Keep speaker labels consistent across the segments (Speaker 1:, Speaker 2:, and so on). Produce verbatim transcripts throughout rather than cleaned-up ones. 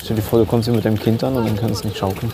Speaker 1: Stell dir vor, du kommst hier mit deinem Kind an und dann kannst du nicht schaukeln.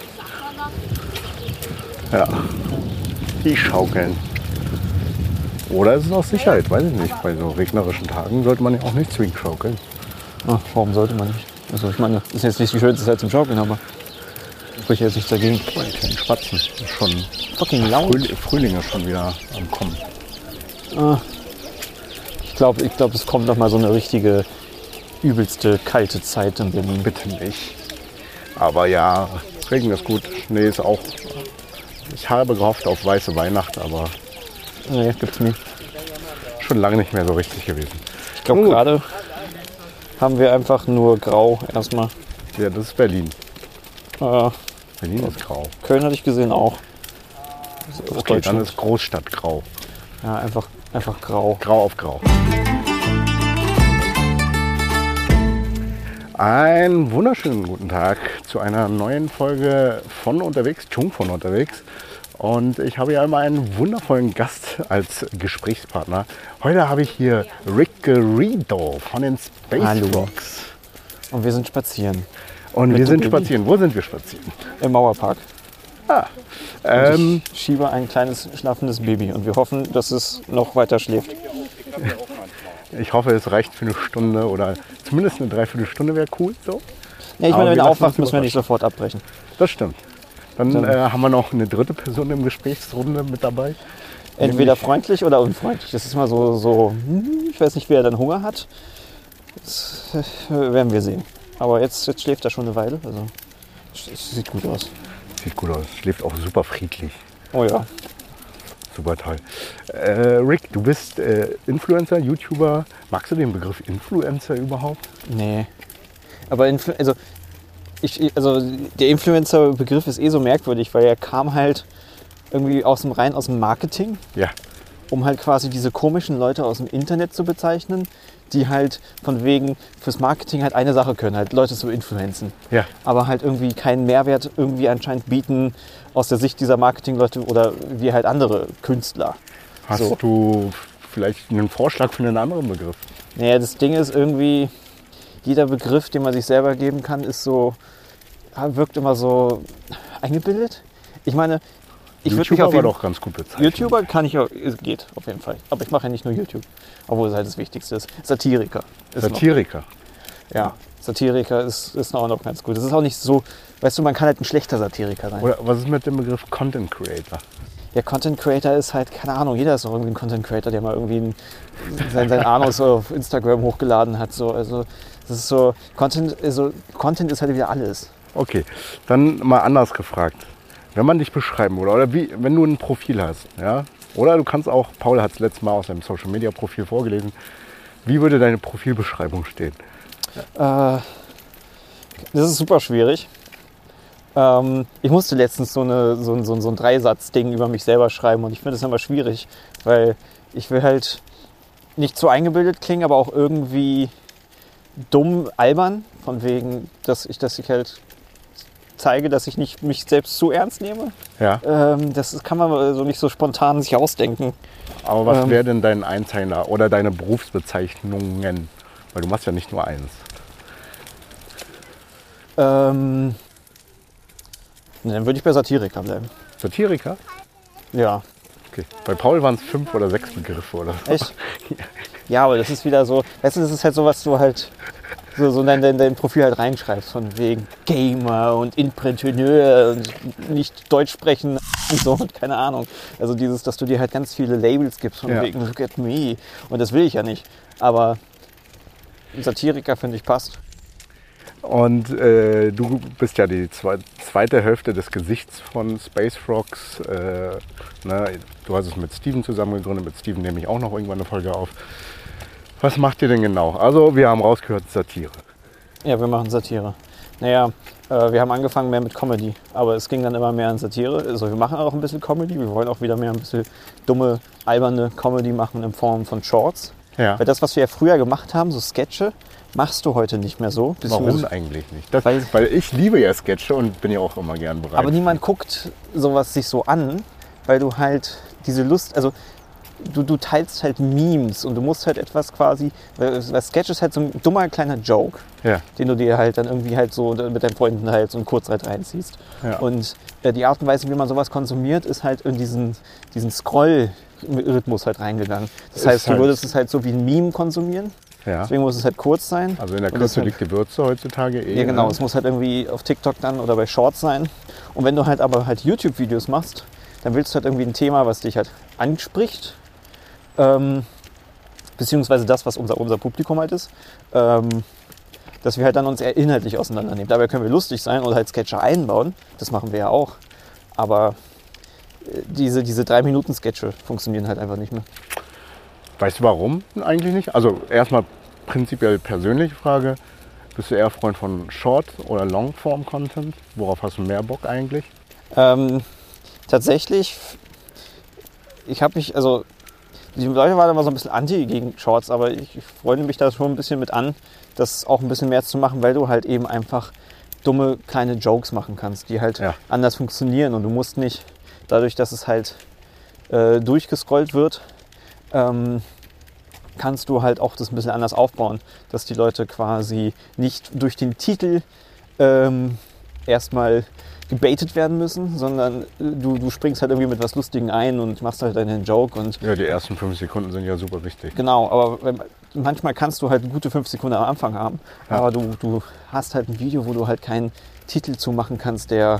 Speaker 2: Ja, die schaukeln. Oder ist es aus Sicherheit, weiß ich nicht. Bei so regnerischen Tagen sollte man ja auch nicht zwingend schaukeln.
Speaker 1: Ach, warum sollte man nicht? Also ich meine, das ist jetzt nicht die schönste Zeit zum Schaukeln, aber ich spreche jetzt nichts dagegen.
Speaker 2: Bei den kleinen Spatzen ist schon
Speaker 1: Fucking laut.
Speaker 2: Früh, Frühling ist schon wieder am Kommen.
Speaker 1: Ah, ich glaube, ich glaub, es kommt noch mal so eine richtige, übelste, kalte Zeit in Berlin.
Speaker 2: Bitte nicht. Aber ja, Regen ist gut, Schnee ist auch. Ich habe gehofft auf weiße Weihnacht, aber
Speaker 1: Nee, gibt's nie.
Speaker 2: schon lange nicht mehr so richtig gewesen.
Speaker 1: Ich glaube,
Speaker 2: Gut.
Speaker 1: gerade haben wir einfach nur grau erstmal.
Speaker 2: Ja, das ist Berlin.
Speaker 1: Äh,
Speaker 2: Berlin ist grau.
Speaker 1: Köln hatte ich gesehen auch. Aus
Speaker 2: Okay, dann
Speaker 1: Deutschland.
Speaker 2: ist Großstadt grau.
Speaker 1: Ja, einfach, einfach grau.
Speaker 2: Grau auf grau. Einen wunderschönen guten Tag zu einer neuen Folge von unterwegs, Chung von unterwegs. Und ich habe ja immer einen wundervollen Gast als Gesprächspartner. Heute habe ich hier Rick Garrido von den Space
Speaker 1: Hallo.
Speaker 2: Rocks.
Speaker 1: Und wir sind spazieren.
Speaker 2: Und
Speaker 1: Mit
Speaker 2: wir
Speaker 1: dem
Speaker 2: sind
Speaker 1: Baby?
Speaker 2: spazieren. Wo sind wir spazieren?
Speaker 1: Im Mauerpark.
Speaker 2: Ah,
Speaker 1: Und
Speaker 2: ähm,
Speaker 1: ich schiebe ein kleines schlafendes Baby und wir hoffen, dass es noch weiter schläft.
Speaker 2: ich hoffe, es reicht für eine Stunde oder zumindest eine Dreiviertelstunde wäre cool. So.
Speaker 1: Ja, ich
Speaker 2: Aber
Speaker 1: meine, wenn
Speaker 2: wir
Speaker 1: er
Speaker 2: lassen
Speaker 1: aufwacht,
Speaker 2: uns
Speaker 1: müssen wir nicht sofort abbrechen.
Speaker 2: Das stimmt. Dann,
Speaker 1: Dann-
Speaker 2: äh, haben wir noch eine dritte Person im Gesprächsrunde mit dabei.
Speaker 1: Entweder
Speaker 2: Nämlich-
Speaker 1: freundlich oder unfreundlich. Das ist mal so, so hm, ich weiß nicht, wer dann Hunger hat. Das äh, werden wir sehen. Aber jetzt, jetzt schläft er schon eine Weile. Also, es sieht gut aus.
Speaker 2: Sieht gut aus. Schläft auch super friedlich.
Speaker 1: Oh ja.
Speaker 2: Super toll. Äh, Rick, du bist äh, Influencer, YouTuber. Magst du den Begriff Influencer überhaupt?
Speaker 1: Nee. Aber Influ also, ich, also der Influencer-Begriff ist eh so merkwürdig, weil er kam halt irgendwie aus dem rein aus dem Marketing,
Speaker 2: Ja.
Speaker 1: um halt quasi diese komischen Leute aus dem Internet zu bezeichnen, die halt von wegen fürs Marketing halt eine Sache können, halt Leute zu influenzen.
Speaker 2: Ja.
Speaker 1: Aber halt irgendwie keinen Mehrwert irgendwie anscheinend bieten aus der Sicht dieser Marketingleute oder wie halt andere Künstler.
Speaker 2: Hast
Speaker 1: So.
Speaker 2: du vielleicht einen Vorschlag für einen anderen Begriff?
Speaker 1: Naja, das Ding ist irgendwie, jeder Begriff, den man sich selber geben kann, ist so, wirkt immer so eingebildet. Ich meine, ich würde mich
Speaker 2: YouTuber
Speaker 1: auf
Speaker 2: war
Speaker 1: jeden
Speaker 2: doch ganz gut bezeichnet.
Speaker 1: YouTuber kann ich auch, es geht auf jeden Fall. Aber ich mache ja nicht nur YouTube, obwohl es halt das Wichtigste ist. Satiriker. Ist
Speaker 2: Satiriker.
Speaker 1: Noch, ja, Satiriker ist, ist auch noch ganz gut. Das ist auch nicht so, weißt du, man kann halt ein schlechter Satiriker sein.
Speaker 2: Oder was ist mit dem Begriff Content Creator?
Speaker 1: Der Content Creator ist halt, keine Ahnung, jeder ist doch irgendwie ein Content Creator, der mal irgendwie ein, sein, sein Anus auf Instagram hochgeladen hat. So. Also das ist so, Content, also, Content ist halt wieder alles.
Speaker 2: Okay, dann mal anders gefragt. Wenn man dich beschreiben würde, oder wie, wenn du ein Profil hast, ja, oder du kannst auch, Paul hat es letztes Mal aus seinem Social Media Profil vorgelesen, wie würde deine Profilbeschreibung stehen?
Speaker 1: Äh, das ist super schwierig. Ähm, ich musste letztens so, eine, so, ein- so, ein- so ein Dreisatz-Ding über mich selber schreiben und ich finde das immer schwierig, weil ich will halt nicht zu eingebildet klingen, aber auch irgendwie dumm albern, von wegen, dass ich, dass ich halt zeige, dass ich nicht mich selbst zu ernst nehme.
Speaker 2: Ja,
Speaker 1: Ähm, das kann man so nicht so spontan sich ausdenken.
Speaker 2: aber was
Speaker 1: ähm,
Speaker 2: wäre denn dein Einzeiler oder deine Berufsbezeichnungen? Weil du machst ja nicht nur eins.
Speaker 1: Ähm, dann würde ich bei Satiriker bleiben.
Speaker 2: Satiriker?
Speaker 1: Ja.
Speaker 2: Okay. Bei Paul waren es fünf oder sechs Begriffe oder so.
Speaker 1: Echt? Ja, aber das ist wieder so, weißt du, das ist halt so, was du halt so, so in dein, dein, dein Profil halt reinschreibst, von wegen Gamer und Entrepreneur und nicht Deutsch sprechen und so und keine Ahnung. Also dieses, dass du dir halt ganz viele Labels gibst, von
Speaker 2: Ja.
Speaker 1: wegen Look at me. Und das will ich ja nicht. Aber Satiriker, finde ich, passt.
Speaker 2: Und äh, du bist ja die zwe zweite Hälfte des Gesichts von Space Rocks. Äh, ne? Du hast es mit Steven zusammen gegründet. Mit Steven nehme ich auch noch irgendwann eine Folge auf. Was macht ihr denn genau? Also wir haben rausgehört, Satire.
Speaker 1: Ja, wir machen Satire. Naja, äh, wir haben angefangen mehr mit Comedy, aber es ging dann immer mehr in Satire. Also wir machen auch ein bisschen Comedy. Wir wollen auch wieder mehr ein bisschen dumme, alberne Comedy machen in Form von Shorts.
Speaker 2: Ja.
Speaker 1: Weil das, was wir ja früher gemacht haben, so Sketche, machst du heute nicht mehr so.
Speaker 2: Warum eigentlich nicht? Das,
Speaker 1: Weil-
Speaker 2: weil, ich liebe ja Sketche und bin ja auch immer gern bereit.
Speaker 1: Aber niemand guckt sowas sich so an, weil du halt diese Lust, also du, du teilst halt Memes und du musst halt etwas quasi, weil, weil Sketch ist halt so ein dummer kleiner Joke,
Speaker 2: Ja.
Speaker 1: den du dir halt dann irgendwie halt so mit deinen Freunden halt so einen Kurzreit reinziehst.
Speaker 2: Ja.
Speaker 1: Und äh, die Art und Weise, wie man sowas konsumiert, ist halt in diesen, diesen Scroll-Rhythmus halt reingegangen. Das
Speaker 2: Ist
Speaker 1: heißt, du
Speaker 2: halt-
Speaker 1: würdest es halt so wie ein Meme konsumieren,
Speaker 2: Ja.
Speaker 1: deswegen muss es halt kurz sein.
Speaker 2: Also in der
Speaker 1: Und das
Speaker 2: Kürze
Speaker 1: halt-
Speaker 2: liegt die Würze heutzutage eh.
Speaker 1: Ja genau,
Speaker 2: ne?
Speaker 1: es muss halt irgendwie auf TikTok dann oder bei Shorts sein. Und wenn du halt aber halt YouTube-Videos machst, dann willst du halt irgendwie ein Thema, was dich halt anspricht, ähm, beziehungsweise das, was unser, unser Publikum halt ist, ähm, dass wir halt dann uns eher inhaltlich auseinandernehmen. Dabei können wir lustig sein oder halt Sketche einbauen, das machen wir ja auch. Aber äh, diese, diese drei Minuten Sketche funktionieren halt einfach nicht mehr.
Speaker 2: Weißt du warum eigentlich nicht? Also erstmal prinzipiell persönliche Frage. Bist du eher Freund von Short- oder Longform-Content? Worauf hast du mehr Bock eigentlich?
Speaker 1: Ähm, tatsächlich, ich habe mich, also die Leute waren immer so ein bisschen anti gegen Shorts, aber ich, ich freue mich da schon ein bisschen mit an, das auch ein bisschen mehr zu machen, weil du halt eben einfach dumme kleine Jokes machen kannst, die halt
Speaker 2: Ja.
Speaker 1: anders funktionieren und du musst nicht, dadurch, dass es halt äh, durchgescrollt wird, ähm, kannst du halt auch das ein bisschen anders aufbauen, dass die Leute quasi nicht durch den Titel ähm, erstmal gebaitet werden müssen, sondern äh, du, du springst halt irgendwie mit was Lustigem ein und machst halt einen Joke und
Speaker 2: Ja, die ersten fünf Sekunden sind ja super wichtig.
Speaker 1: genau, aber wenn, manchmal kannst du halt gute fünf Sekunden am Anfang haben,
Speaker 2: Ja.
Speaker 1: aber du, du hast halt ein Video, wo du halt keinen Titel zu machen kannst, der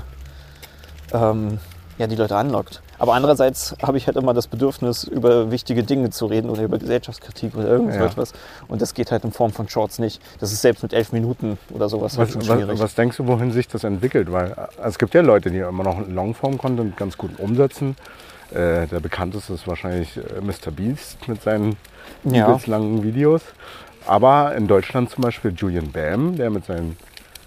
Speaker 1: ähm, ja, die Leute anlockt. Aber andererseits habe ich halt immer das Bedürfnis, über wichtige Dinge zu reden oder über Gesellschaftskritik oder irgend so
Speaker 2: Ja.
Speaker 1: etwas. Und das geht halt in Form von Shorts nicht. Das ist selbst mit elf Minuten oder sowas halt schon
Speaker 2: Was,
Speaker 1: schwierig.
Speaker 2: was, was denkst du, wohin sich das entwickelt? Weil äh, es gibt ja Leute, die immer noch Longform-Content ganz gut umsetzen. Äh, der bekannteste ist wahrscheinlich äh, Mister Beast mit seinen
Speaker 1: Ja.
Speaker 2: übelst langen Videos. Aber in Deutschland zum Beispiel Julian Bam, der mit seinen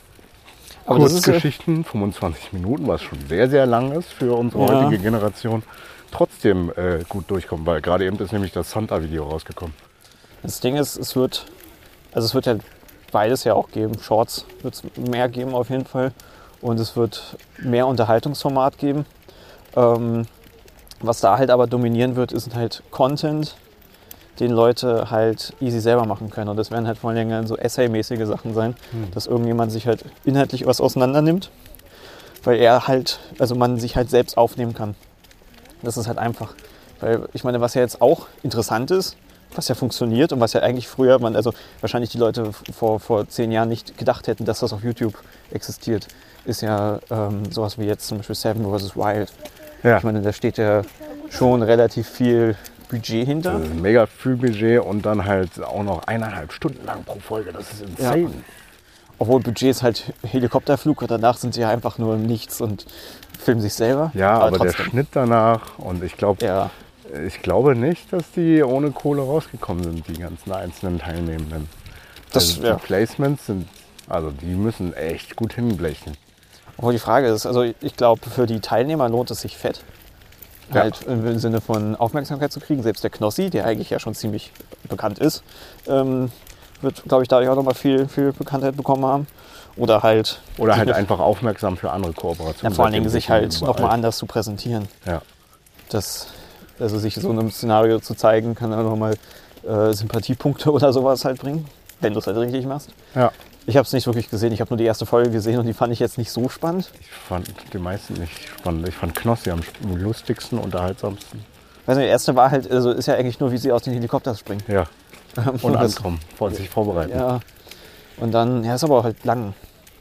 Speaker 1: Aber das ist ja-
Speaker 2: Kurzgeschichten, fünfundzwanzig Minuten, was schon sehr, sehr lang ist für unsere
Speaker 1: Ja.
Speaker 2: heutige Generation, trotzdem äh, gut durchkommen. Weil gerade eben ist nämlich das Santa-Video rausgekommen.
Speaker 1: Das Ding ist, es wird, also es wird ja beides ja auch geben. Shorts wird es mehr geben auf jeden Fall. Und es wird mehr Unterhaltungsformat geben. Ähm, was da halt aber dominieren wird, ist halt Content, den Leute halt easy selber machen können. Und das werden halt vor allem so Essay-mäßige Sachen sein,
Speaker 2: Hm.
Speaker 1: dass irgendjemand sich halt inhaltlich was auseinander nimmt, weil er halt, also man sich halt selbst aufnehmen kann. Das ist halt einfach. Weil ich meine, was ja jetzt auch interessant ist, was ja funktioniert und was ja eigentlich früher, man, also wahrscheinlich die Leute vor, vor zehn Jahren nicht gedacht hätten, dass das auf YouTube existiert, ist ja ähm, sowas wie jetzt zum Beispiel Seven versus. Wild.
Speaker 2: Ja.
Speaker 1: Ich meine, da steht ja schon relativ viel Budget hinter.
Speaker 2: Das ist ein mega viel Budget und dann halt auch noch eineinhalb Stunden lang pro Folge. Das ist insane.
Speaker 1: Ja. Obwohl Budget ist halt Helikopterflug und danach sind sie ja einfach nur im Nichts und filmen sich selber.
Speaker 2: Ja, aber, der
Speaker 1: trotzdem.
Speaker 2: Schnitt danach und ich glaube,
Speaker 1: Ja,
Speaker 2: ich glaube nicht, dass die ohne Kohle rausgekommen sind, die ganzen einzelnen Teilnehmenden.
Speaker 1: das
Speaker 2: also die
Speaker 1: ja.
Speaker 2: Placements sind, also die müssen echt gut hinblechen.
Speaker 1: Obwohl die Frage ist, also ich glaube, für die Teilnehmer lohnt es sich fett.
Speaker 2: Ja.
Speaker 1: Halt im Sinne von Aufmerksamkeit zu kriegen. Selbst der Knossi, der eigentlich ja schon ziemlich bekannt ist, ähm, wird, glaube ich, dadurch auch nochmal viel, viel Bekanntheit bekommen haben. Oder halt,
Speaker 2: Oder halt
Speaker 1: sich-
Speaker 2: einfach aufmerksam für andere
Speaker 1: ja,
Speaker 2: Kooperationen.
Speaker 1: vor allen Dingen
Speaker 2: seitdem
Speaker 1: sich
Speaker 2: sind
Speaker 1: halt
Speaker 2: überall.
Speaker 1: nochmal anders zu präsentieren.
Speaker 2: Ja.
Speaker 1: Das, also sich so einem Szenario zu zeigen, kann dann nochmal äh, Sympathiepunkte oder sowas halt bringen, wenn du es halt richtig machst.
Speaker 2: ja,
Speaker 1: Ich habe es nicht wirklich gesehen, ich habe nur die erste Folge gesehen und die fand ich jetzt nicht so spannend.
Speaker 2: ich fand die meisten nicht spannend. Ich fand Knossi am lustigsten, unterhaltsamsten.
Speaker 1: Weiß nicht, die erste war halt, also ist ja eigentlich nur, wie sie aus den Helikoptern springen.
Speaker 2: Ja, und
Speaker 1: das-
Speaker 2: ankommen, vor sich vorbereiten.
Speaker 1: Ja. Und dann, ja, ist aber auch halt lang.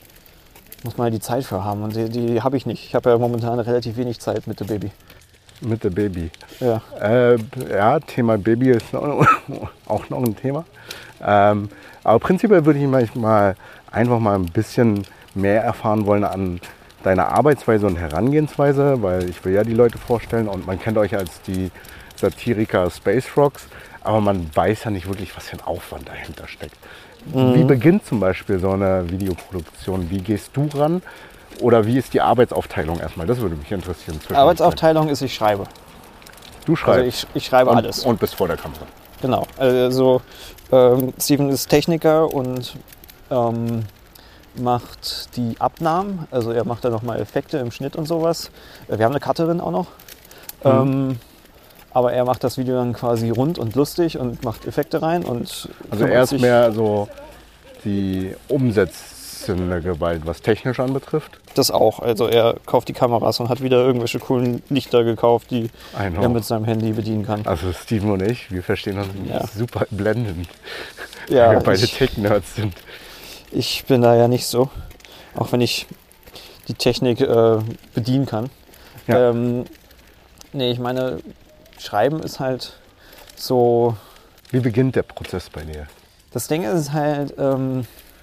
Speaker 1: Muss man halt die Zeit für haben und die, die habe ich nicht. Ich habe ja momentan relativ wenig Zeit mit dem Baby.
Speaker 2: Mit der Baby.
Speaker 1: Ja.
Speaker 2: Äh, ja, Thema Baby ist noch, auch noch ein Thema. Ähm, aber prinzipiell würde ich manchmal einfach mal ein bisschen mehr erfahren wollen an deiner Arbeitsweise und Herangehensweise, weil ich will ja die Leute vorstellen und man kennt euch als die Satiriker Space Frogs, aber man weiß ja nicht wirklich, was für ein Aufwand dahinter steckt. Wie beginnt zum Beispiel so eine Videoproduktion? Wie gehst du ran? Oder wie ist die Arbeitsaufteilung erstmal? Das würde mich interessieren.
Speaker 1: Arbeitsaufteilung ist, ich schreibe.
Speaker 2: Du schreibst
Speaker 1: Also ich, ich schreibe
Speaker 2: und,
Speaker 1: alles.
Speaker 2: und bist vor der Kamera.
Speaker 1: Genau. Also ähm, Steven ist Techniker und ähm, macht die Abnahmen. Also er macht da nochmal Effekte im Schnitt und sowas. Äh, Wir haben eine Cutterin auch noch.
Speaker 2: Mhm.
Speaker 1: Ähm, aber er macht das Video dann quasi rund und lustig und macht Effekte rein. Und
Speaker 2: also er ist mehr so die umsetzende Gewalt, was technisch anbetrifft?
Speaker 1: Das auch. Also er kauft die Kameras und hat wieder irgendwelche coolen Lichter gekauft, die er mit seinem Handy bedienen kann.
Speaker 2: Also Steven und ich, wir verstehen uns ja. super blendend,
Speaker 1: ja,
Speaker 2: weil wir beide Tech-Nerds sind.
Speaker 1: Ich bin da ja nicht so, auch wenn ich die Technik äh, bedienen kann. Ja. Ähm, nee, ich meine, Schreiben ist halt so...
Speaker 2: Wie beginnt der Prozess bei dir?
Speaker 1: Das Ding ist halt, ähm,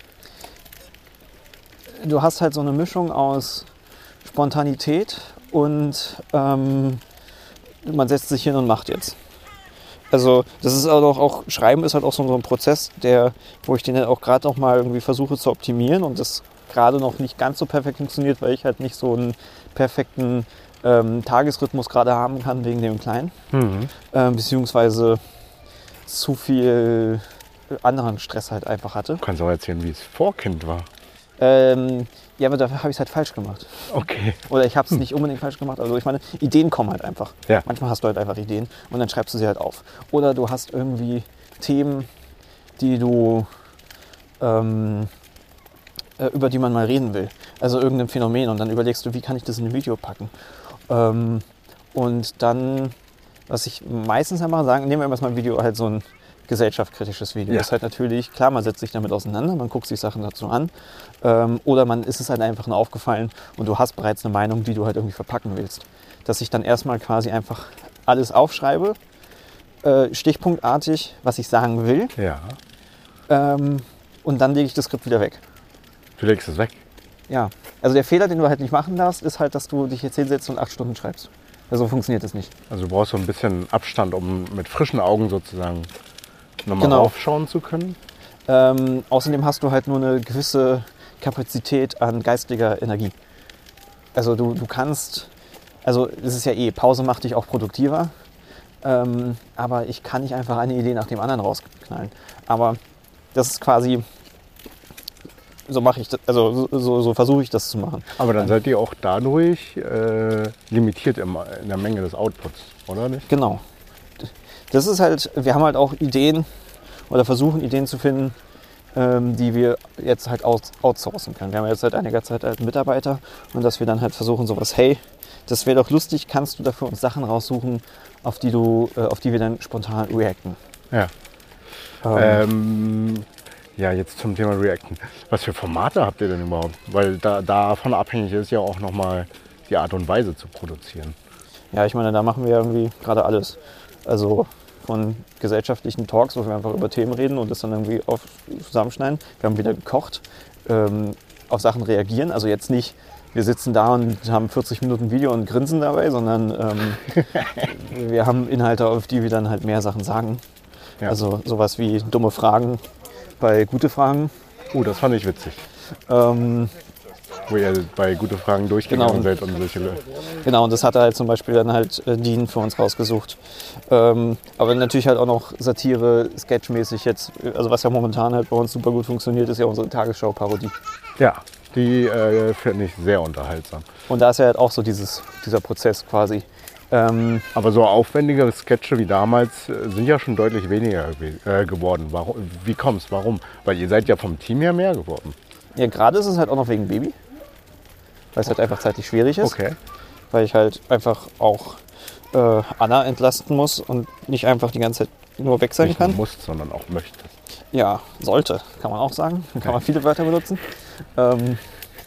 Speaker 1: du hast halt so eine Mischung aus Spontanität und ähm, man setzt sich hin und macht jetzt. Also das ist halt auch, auch Schreiben ist halt auch so ein Prozess, der, wo ich den halt auch gerade noch mal irgendwie versuche zu optimieren und das gerade noch nicht ganz so perfekt funktioniert, weil ich halt nicht so einen perfekten ähm, Tagesrhythmus gerade haben kann wegen dem Kleinen. Mhm. Ähm, beziehungsweise zu viel anderen Stress halt einfach hatte.
Speaker 2: Du kannst auch erzählen, wie es vor Kind war.
Speaker 1: Ähm, ja, aber dafür habe ich es halt falsch gemacht.
Speaker 2: Okay.
Speaker 1: Oder ich habe es hm. nicht unbedingt falsch gemacht. Also ich meine, Ideen kommen halt einfach.
Speaker 2: Ja.
Speaker 1: Manchmal hast du halt einfach Ideen und dann schreibst du sie halt auf. Oder du hast irgendwie Themen, die du ähm, äh, über die man mal reden will. Also irgendein Phänomen und dann überlegst du, wie kann ich das in ein Video packen. Ähm, und dann, was ich meistens einmal sagen, nehmen wir erstmal ein Video, halt so ein gesellschaftskritisches Video. Ja. Das ist halt natürlich, klar, man setzt sich damit auseinander, man guckt sich Sachen dazu an ähm, oder man ist es halt einfach nur aufgefallen und du hast bereits eine Meinung, die du halt irgendwie verpacken willst. Dass ich dann erstmal quasi einfach alles aufschreibe, äh, stichpunktartig, was ich sagen will.
Speaker 2: Ja.
Speaker 1: Ähm, und dann lege ich das Skript wieder weg.
Speaker 2: Du legst es weg?
Speaker 1: Ja. Also der Fehler, den du halt nicht machen darfst, ist halt, dass du dich jetzt hinsetzt und acht Stunden schreibst. Also so funktioniert das nicht.
Speaker 2: Also du brauchst so ein bisschen Abstand, um mit frischen Augen sozusagen nochmal
Speaker 1: genau.
Speaker 2: aufschauen zu können.
Speaker 1: Ähm, außerdem hast du halt nur eine gewisse Kapazität an geistiger Energie. Also du, du kannst, also es ist ja eh, Pause macht dich auch produktiver, ähm, aber ich kann nicht einfach eine Idee nach dem anderen rausknallen. Aber das ist quasi, so mache ich das, also so, so, so versuche ich das zu machen.
Speaker 2: Aber dann seid ihr auch dadurch äh, limitiert im, in der Menge des Outputs, oder nicht?
Speaker 1: Genau. Das ist halt, wir haben halt auch Ideen oder versuchen Ideen zu finden, ähm, die wir jetzt halt out, outsourcen können. Wir haben jetzt seit einiger Zeit halt einen Mitarbeiter und dass wir dann halt versuchen sowas, hey, das wäre doch lustig, kannst du dafür uns Sachen raussuchen, auf die du, äh, auf die wir dann spontan reacten.
Speaker 2: Ja. Ähm. Ähm, ja, jetzt zum Thema Reacten. Was für Formate habt ihr denn überhaupt? Weil da, davon abhängig ist ja auch nochmal die Art und Weise zu produzieren.
Speaker 1: Ja, ich meine, da machen wir irgendwie gerade alles. Also von gesellschaftlichen Talks, wo wir einfach über Themen reden und das dann irgendwie auf, zusammenschneiden. Wir haben wieder gekocht, ähm, auf Sachen reagieren. Also jetzt nicht, wir sitzen da und haben vierzig Minuten Video und grinsen dabei, sondern ähm, wir haben Inhalte, auf die wir dann halt mehr Sachen sagen. Ja. Also sowas wie dumme Fragen bei gute Fragen.
Speaker 2: Oh, das fand ich witzig.
Speaker 1: Ähm,
Speaker 2: Wo ihr bei gute Fragen durchgegangen
Speaker 1: genau.
Speaker 2: seid und solche.
Speaker 1: Genau, und das hat halt zum Beispiel dann halt äh, Dean für uns rausgesucht. Ähm, aber natürlich halt auch noch Satire, sketchmäßig jetzt. Also was ja momentan halt bei uns super gut funktioniert, ist ja unsere Tagesschau-Parodie.
Speaker 2: Ja, die äh, finde ich sehr unterhaltsam.
Speaker 1: Und da ist ja halt auch so dieses, dieser Prozess quasi. Ähm,
Speaker 2: aber so aufwendige Sketche wie damals äh, sind ja schon deutlich weniger äh, geworden. Warum, wie kommt's? Warum? Weil ihr seid ja vom Team her mehr geworden.
Speaker 1: Ja, gerade ist es halt auch noch wegen Baby. Weil es halt einfach zeitlich schwierig ist.
Speaker 2: Okay.
Speaker 1: Weil ich halt einfach auch äh, Anna entlasten muss und nicht einfach die ganze Zeit nur weg sein
Speaker 2: nicht
Speaker 1: kann.
Speaker 2: Nicht musst, sondern auch möchtest.
Speaker 1: Ja, sollte, kann man auch sagen. Dann kann man viele Wörter benutzen. Ähm,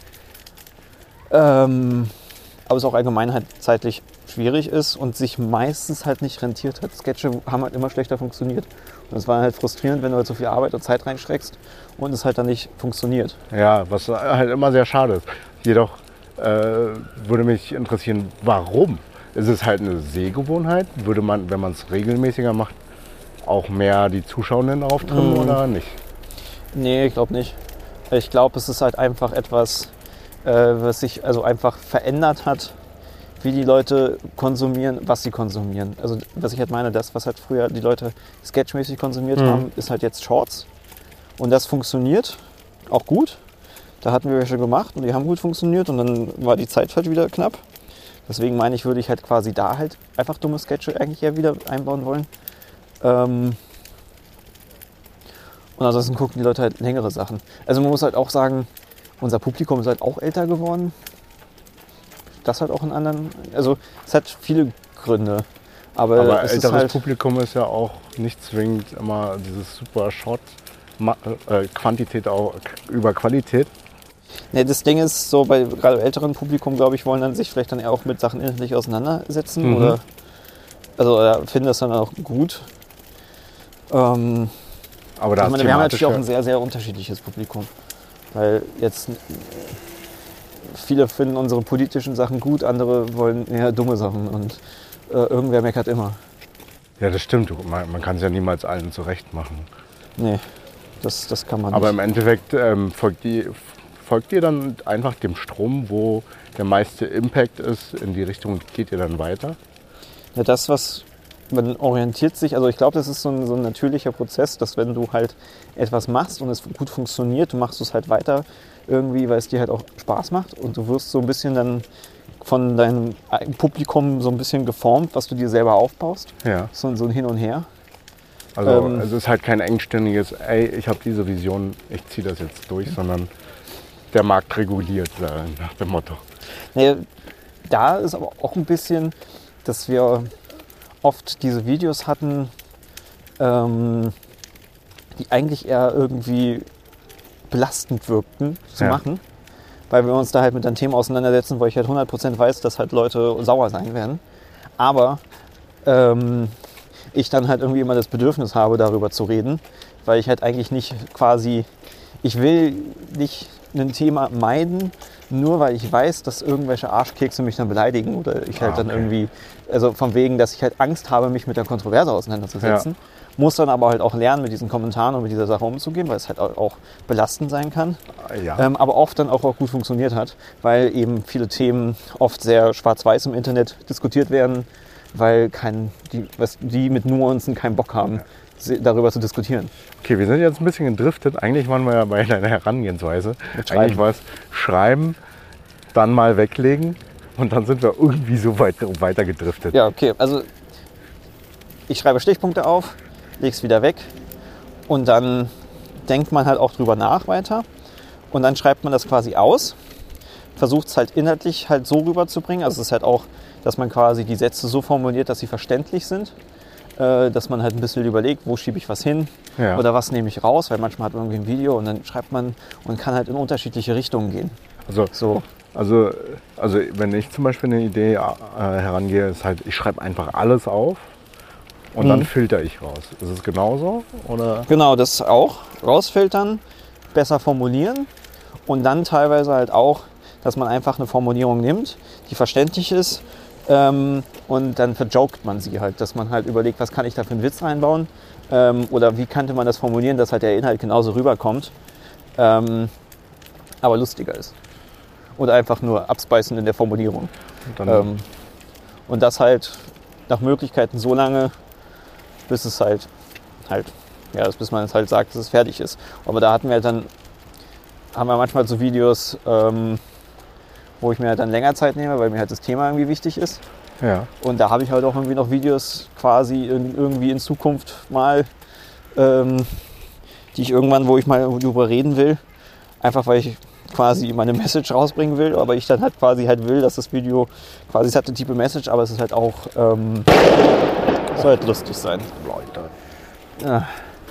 Speaker 1: ähm, aber es auch allgemein halt zeitlich schwierig ist und sich meistens halt nicht rentiert hat. Sketche haben halt immer schlechter funktioniert. Und es war halt frustrierend, wenn du halt so viel Arbeit und Zeit reinsteckst und es halt dann nicht funktioniert.
Speaker 2: Ja, was halt immer sehr schade ist. Jedoch äh, würde mich interessieren, warum? Ist es halt eine Sehgewohnheit? Würde man, wenn man es regelmäßiger macht, auch mehr die Zuschauenden auftrimmen mm. oder nicht?
Speaker 1: Nee, ich glaube nicht. Ich glaube, es ist halt einfach etwas, äh, was sich also einfach verändert hat, wie die Leute konsumieren, was sie konsumieren. Also was ich halt meine, das, was halt früher die Leute sketchmäßig konsumiert mhm. haben, ist halt jetzt Shorts. Und das funktioniert auch gut. Da hatten wir welche gemacht und die haben gut funktioniert und dann war die Zeit halt wieder knapp. Deswegen meine ich, würde ich halt quasi da halt einfach dumme Sketche eigentlich eher wieder einbauen wollen. Ähm und ansonsten gucken die Leute halt längere Sachen. Also man muss halt auch sagen, unser Publikum ist halt auch älter geworden. Das hat auch einen anderen, also es hat viele Gründe. Aber,
Speaker 2: Aber
Speaker 1: es
Speaker 2: älteres
Speaker 1: ist halt,
Speaker 2: Publikum ist ja auch nicht zwingend immer dieses super Short, äh, Quantität auch über Qualität.
Speaker 1: ne, das Ding ist so, bei gerade älteren Publikum, glaube ich, wollen dann sich vielleicht dann eher auch mit Sachen inhaltlich auseinandersetzen.
Speaker 2: Mhm.
Speaker 1: Oder also oder finden das dann auch gut. Ähm,
Speaker 2: Aber da
Speaker 1: ich
Speaker 2: ist
Speaker 1: meine, wir haben natürlich auch ein
Speaker 2: thematisch
Speaker 1: sehr, sehr unterschiedliches Publikum. Weil jetzt viele finden unsere politischen Sachen gut, andere wollen eher dumme Sachen und äh, irgendwer meckert immer.
Speaker 2: ja, ja, das stimmt. Man, man kann es ja niemals allen zurecht machen.
Speaker 1: Nee, das, das kann man
Speaker 2: Aber
Speaker 1: nicht.
Speaker 2: im Endeffekt ähm, folgt, die, folgt ihr dann einfach dem Strom, wo der meiste Impact ist, in die Richtung geht ihr dann weiter?
Speaker 1: Ja, das, was man orientiert sich, also ich glaube, das ist so ein, so ein natürlicher Prozess, dass wenn du halt etwas machst und es gut funktioniert, du machst es halt weiter irgendwie, weil es dir halt auch Spaß macht und du wirst so ein bisschen dann von deinem Publikum so ein bisschen geformt, was du dir selber aufbaust.
Speaker 2: Ja.
Speaker 1: So, so ein Hin und Her.
Speaker 2: Also
Speaker 1: Ähm,
Speaker 2: es ist halt kein engständiges, ey, ich habe diese Vision, ich ziehe das jetzt durch, sondern der Markt reguliert, äh, nach dem Motto.
Speaker 1: Nee, da ist aber auch ein bisschen, dass wir oft diese Videos hatten, ähm, die eigentlich eher irgendwie belastend wirkten zu
Speaker 2: Ja.
Speaker 1: machen, weil wir uns da halt mit einem Thema auseinandersetzen, wo ich halt hundert Prozent weiß, dass halt Leute sauer sein werden. Aber ähm, ich dann halt irgendwie immer das Bedürfnis habe, darüber zu reden, weil ich halt eigentlich nicht quasi, ich will nicht ein Thema meiden, nur weil ich weiß, dass irgendwelche Arschkekse mich dann beleidigen oder ich halt
Speaker 2: Ah,
Speaker 1: dann
Speaker 2: okay.
Speaker 1: irgendwie, also von wegen, dass ich halt Angst habe, mich mit der Kontroverse auseinanderzusetzen. Muss dann aber halt auch lernen, mit diesen Kommentaren und mit dieser Sache umzugehen, weil es halt auch belastend sein kann.
Speaker 2: Ja.
Speaker 1: Ähm, aber oft dann auch, auch gut funktioniert hat, weil eben viele Themen oft sehr schwarz-weiß im Internet diskutiert werden, weil kein, die, was, die mit Nuancen keinen Bock haben, se- darüber zu diskutieren.
Speaker 2: Okay, wir sind jetzt ein bisschen gedriftet. Eigentlich waren wir ja bei deiner Herangehensweise.
Speaker 1: Mit Schreiben.
Speaker 2: Eigentlich war es schreiben, dann mal weglegen und dann sind wir irgendwie so weit, weiter gedriftet.
Speaker 1: Ja, okay, also ich schreibe Stichpunkte auf, lege es wieder weg und dann denkt man halt auch drüber nach weiter und dann schreibt man das quasi aus, versucht es halt inhaltlich halt so rüberzubringen, also es ist halt auch, dass man quasi die Sätze so formuliert, dass sie verständlich sind, äh, dass man halt ein bisschen überlegt, wo schiebe ich was hin
Speaker 2: Ja.
Speaker 1: oder was nehme ich raus, weil manchmal hat man irgendwie ein Video und dann schreibt man und kann halt in unterschiedliche Richtungen gehen.
Speaker 2: Also,
Speaker 1: So.
Speaker 2: also, also wenn ich zum Beispiel eine Idee äh, herangehe, ist halt, ich schreibe einfach alles auf und
Speaker 1: Mhm.
Speaker 2: dann filter ich raus. Ist es genauso? Oder?
Speaker 1: Genau, das auch. Rausfiltern, besser formulieren und dann teilweise halt auch, dass man einfach eine Formulierung nimmt, die verständlich ist ähm, und dann verjoked man sie halt, dass man halt überlegt, was kann ich da für einen Witz reinbauen ähm, oder wie könnte man das formulieren, dass halt der Inhalt genauso rüberkommt, ähm, aber lustiger ist. Oder einfach nur abspeisen in der Formulierung.
Speaker 2: Und dann,
Speaker 1: Ähm, und das halt nach Möglichkeiten so lange, bis es halt, halt, ja, bis man es halt sagt, dass es fertig ist. Aber da hatten wir halt dann, haben wir manchmal so Videos, ähm, wo ich mir halt dann länger Zeit nehme, weil mir halt das Thema irgendwie wichtig ist.
Speaker 2: ja.
Speaker 1: Und da habe ich halt auch irgendwie noch Videos quasi in, irgendwie in Zukunft mal, ähm, die ich irgendwann, wo ich mal drüber reden will. Einfach weil ich quasi meine Message rausbringen will, aber ich dann halt quasi halt will, dass das Video quasi, es hat eine tiefe Message, aber es ist halt auch, ähm, soll halt lustig sein.
Speaker 2: Leute.
Speaker 1: Ja.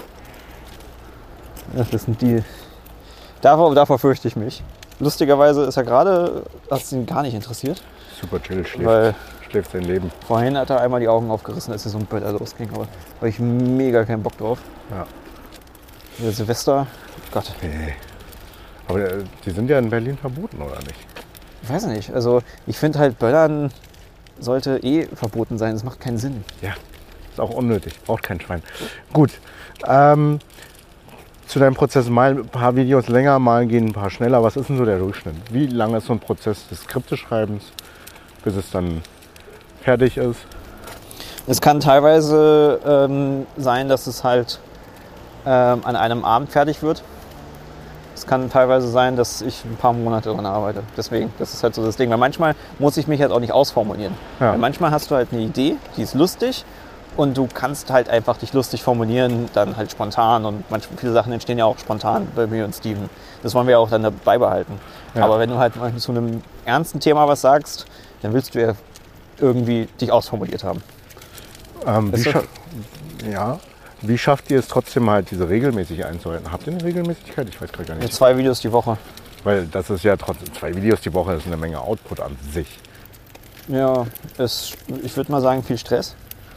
Speaker 1: Das sind die, davor, davor fürchte ich mich. Lustigerweise ist er gerade, hat es ihn gar nicht interessiert,
Speaker 2: Super chill, schläft,
Speaker 1: weil
Speaker 2: schläft sein Leben.
Speaker 1: vorhin hat er einmal die Augen aufgerissen, als er so ein Böller losging, aber da habe ich mega keinen Bock drauf.
Speaker 2: Ja.
Speaker 1: Der Silvester, Gott,
Speaker 2: Nee. Aber äh, die sind ja in Berlin verboten, oder nicht?
Speaker 1: ich weiß nicht, also ich finde halt Böllern sollte eh verboten sein, das macht keinen Sinn.
Speaker 2: Ja. Ist auch unnötig, braucht kein Schwein. Gut. Ähm, zu deinem Prozess, mal ein paar Videos länger, mal gehen ein paar schneller. Was ist denn so der Durchschnitt? Wie lange ist so ein Prozess des Skripteschreibens, bis es dann fertig ist?
Speaker 1: Es kann teilweise ähm, sein, dass es halt ähm, an einem Abend fertig wird. Es kann teilweise sein, dass ich ein paar Monate daran arbeite. Deswegen, das ist halt so das Ding. Weil manchmal muss ich mich halt auch nicht ausformulieren.
Speaker 2: Ja.
Speaker 1: Weil manchmal hast du halt eine Idee, die ist lustig und du kannst halt einfach dich lustig formulieren, dann halt spontan. Und manchmal, viele Sachen entstehen ja auch spontan bei mir und Steven. Das wollen wir ja auch dann beibehalten.
Speaker 2: Ja.
Speaker 1: Aber wenn du halt mal zu einem ernsten Thema was sagst, dann willst du ja irgendwie dich ausformuliert haben.
Speaker 2: Ähm, wie,
Speaker 1: Ist das-
Speaker 2: scha ja. wie schafft ihr es trotzdem halt, diese regelmäßig einzuhalten? Habt ihr eine Regelmäßigkeit? Ich weiß gerade gar
Speaker 1: Mit
Speaker 2: nicht.
Speaker 1: zwei Videos die Woche.
Speaker 2: Weil das ist ja trotzdem, zwei Videos die Woche ist eine Menge Output an sich.
Speaker 1: Ja, ist, ich würde mal sagen, viel Stress.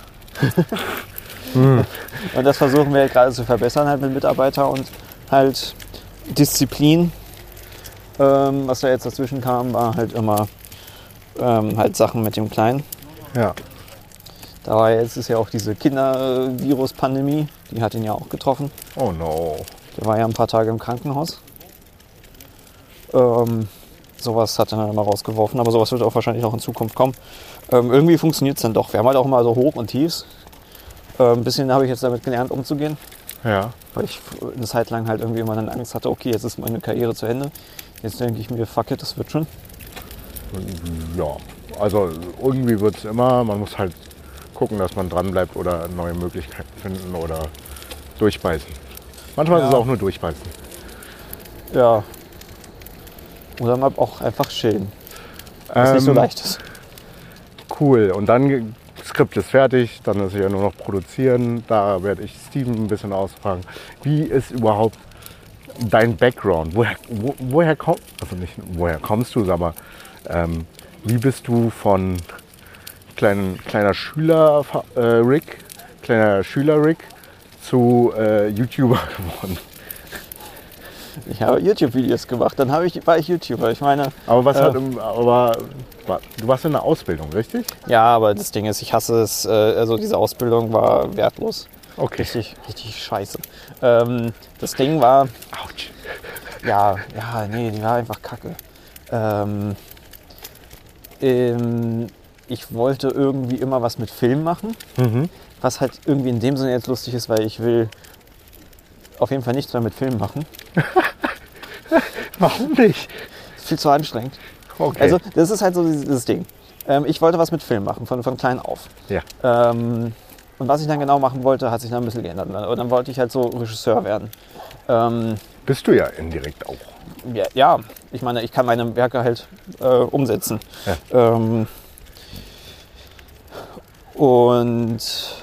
Speaker 1: Und das versuchen wir halt gerade zu verbessern halt mit Mitarbeitern und halt Disziplin. Ähm, was da jetzt dazwischen kam, war halt immer ähm, halt Sachen mit dem Kleinen.
Speaker 2: Ja.
Speaker 1: Da war jetzt ist ja auch diese Kindervirus-Pandemie, die hat ihn ja auch getroffen.
Speaker 2: Oh no.
Speaker 1: Der war ja ein paar Tage im Krankenhaus. Ähm, sowas hat er dann mal rausgeworfen, aber sowas wird auch wahrscheinlich noch in Zukunft kommen. Ähm, irgendwie funktioniert es dann doch. Wir haben halt auch immer so Hoch und Tiefs. Ähm, ein bisschen habe ich jetzt damit gelernt, umzugehen.
Speaker 2: Ja.
Speaker 1: Weil ich eine Zeit lang halt irgendwie immer dann Angst hatte, okay, jetzt ist meine Karriere zu Ende. Jetzt denke ich mir, fuck it, das wird schon.
Speaker 2: Ja. Also irgendwie wird es immer, man muss halt gucken, dass man dran bleibt oder neue Möglichkeiten finden oder durchbeißen. Manchmal
Speaker 1: Ja.
Speaker 2: ist es auch nur durchbeißen.
Speaker 1: Ja. Oder mal auch einfach chillen. Was nicht so
Speaker 2: Ähm,
Speaker 1: leicht ist.
Speaker 2: Cool. Und dann ge- Skript ist fertig, dann ist es ja nur noch produzieren. Da werde ich Steven ein bisschen ausfragen. Wie ist überhaupt dein Background? Woher, wo, woher kommst also nicht woher kommst du, aber ähm, wie bist du von kleinen, kleiner Schüler äh, Rick, kleiner Schüler Rick zu äh, YouTuber geworden?
Speaker 1: Ich habe YouTube-Videos gemacht, dann habe ich, war ich YouTuber. Ich meine,
Speaker 2: Aber was
Speaker 1: Äh.
Speaker 2: hat im, aber wa- du warst in der Ausbildung, richtig?
Speaker 1: ja, aber das Ding ist, ich hasse es. Äh, also diese Ausbildung war wertlos.
Speaker 2: Okay.
Speaker 1: Richtig, richtig scheiße. Ähm, das Ding war,
Speaker 2: Autsch.
Speaker 1: ja, ja, nee, die war einfach kacke. Ähm, ähm, ich wollte irgendwie immer was mit Film machen,
Speaker 2: Mhm.
Speaker 1: was halt irgendwie in dem Sinne jetzt lustig ist, weil ich will auf jeden Fall nichts mehr mit Film machen.
Speaker 2: Warum nicht?
Speaker 1: Ist viel zu anstrengend.
Speaker 2: Okay.
Speaker 1: Also das ist halt so dieses, dieses Ding. Ähm, ich wollte was mit Film machen, von, von klein auf.
Speaker 2: ja.
Speaker 1: Ähm, und was ich dann genau machen wollte, hat sich dann ein bisschen geändert. Und dann wollte ich halt so Regisseur werden. Ähm,
Speaker 2: Bist du ja indirekt auch.
Speaker 1: ja, ja, ich meine, ich kann meine Werke halt äh, umsetzen. Ähm, und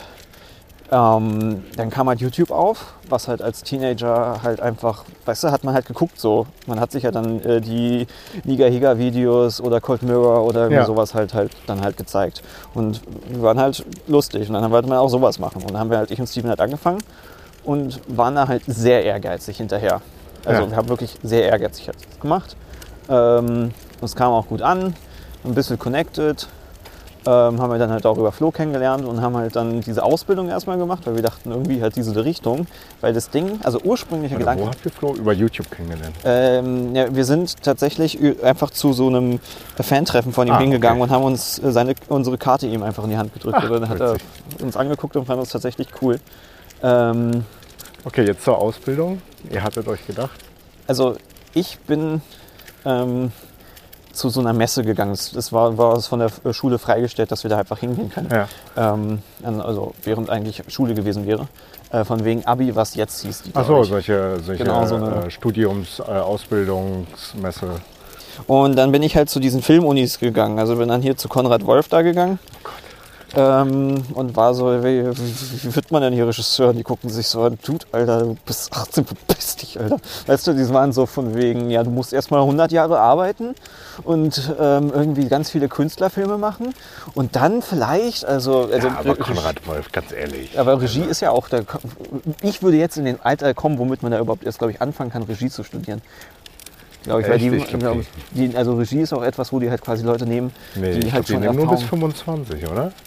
Speaker 1: ähm, dann kam halt YouTube auf, was halt als Teenager halt einfach, weißt du, hat man halt geguckt so. Man hat sich ja dann äh, die Niga-Higa-Videos oder Cold Mirror oder irgendwie
Speaker 2: Ja.
Speaker 1: sowas halt, halt dann halt gezeigt. Und wir waren halt lustig und dann wollte man auch sowas machen. Und dann haben wir halt, ich und Steven halt angefangen und waren da halt sehr ehrgeizig hinterher. Also
Speaker 2: Ja.
Speaker 1: wir haben wirklich sehr ehrgeizig halt gemacht. Ähm, es kam auch gut an, ein bisschen connected. Ähm, haben wir dann halt auch über Flo kennengelernt und haben halt dann diese Ausbildung erstmal gemacht, weil wir dachten irgendwie halt diese Richtung, weil das Ding, also ursprünglicher
Speaker 2: Warte,
Speaker 1: Gedanke,
Speaker 2: wo habt ihr Flo? Über YouTube kennengelernt.
Speaker 1: ähm, ja, wir sind tatsächlich ü- einfach zu so einem Fantreffen von ihm
Speaker 2: Ah,
Speaker 1: hingegangen
Speaker 2: okay.
Speaker 1: und haben uns äh, seine, unsere Karte ihm einfach in die Hand gedrückt.
Speaker 2: Ach,
Speaker 1: Und dann hat er
Speaker 2: witzig.
Speaker 1: uns angeguckt und fand uns tatsächlich cool. Ähm,
Speaker 2: Okay, jetzt zur Ausbildung. Ihr hattet euch gedacht.
Speaker 1: Also ich bin ähm, zu so einer Messe gegangen. Das, das war, war es von der Schule freigestellt, dass wir da einfach hingehen können.
Speaker 2: Ja.
Speaker 1: Ähm, also während eigentlich Schule gewesen wäre. Äh, von wegen Abi, was jetzt hieß. Die,
Speaker 2: Achso,
Speaker 1: glaub ich.
Speaker 2: solche, solche
Speaker 1: Genau, so eine-
Speaker 2: äh, Studiums-, äh, Ausbildungsmesse.
Speaker 1: Und dann bin ich halt zu diesen Filmunis gegangen. Also bin dann hier zu Konrad Wolf da gegangen. Ähm, und war so, wie, wie, wie wird man denn hier Regisseur? Und die gucken sich so an, Dude, Alter, du bist achtzehn, verpiss dich, Alter. Weißt du, die waren so von wegen, ja, du musst erstmal hundert Jahre arbeiten und ähm, irgendwie ganz viele Künstlerfilme machen und dann vielleicht, also... also
Speaker 2: Ja, aber Konrad Wolf, ganz ehrlich.
Speaker 1: aber Regie ist ja auch, der, ich würde jetzt in den Alter kommen, womit man da überhaupt erst, glaube ich, anfangen kann, Regie zu studieren. Glaube ich, weil die,
Speaker 2: Echt? Ich glaub
Speaker 1: glaub,
Speaker 2: nicht.
Speaker 1: die, also Regie ist auch etwas, wo die halt quasi Leute nehmen,
Speaker 2: Nee,
Speaker 1: die
Speaker 2: ich
Speaker 1: halt
Speaker 2: glaub,
Speaker 1: schon
Speaker 2: die nehmen nur bis
Speaker 1: Erfahrung-
Speaker 2: fünfundzwanzig, oder?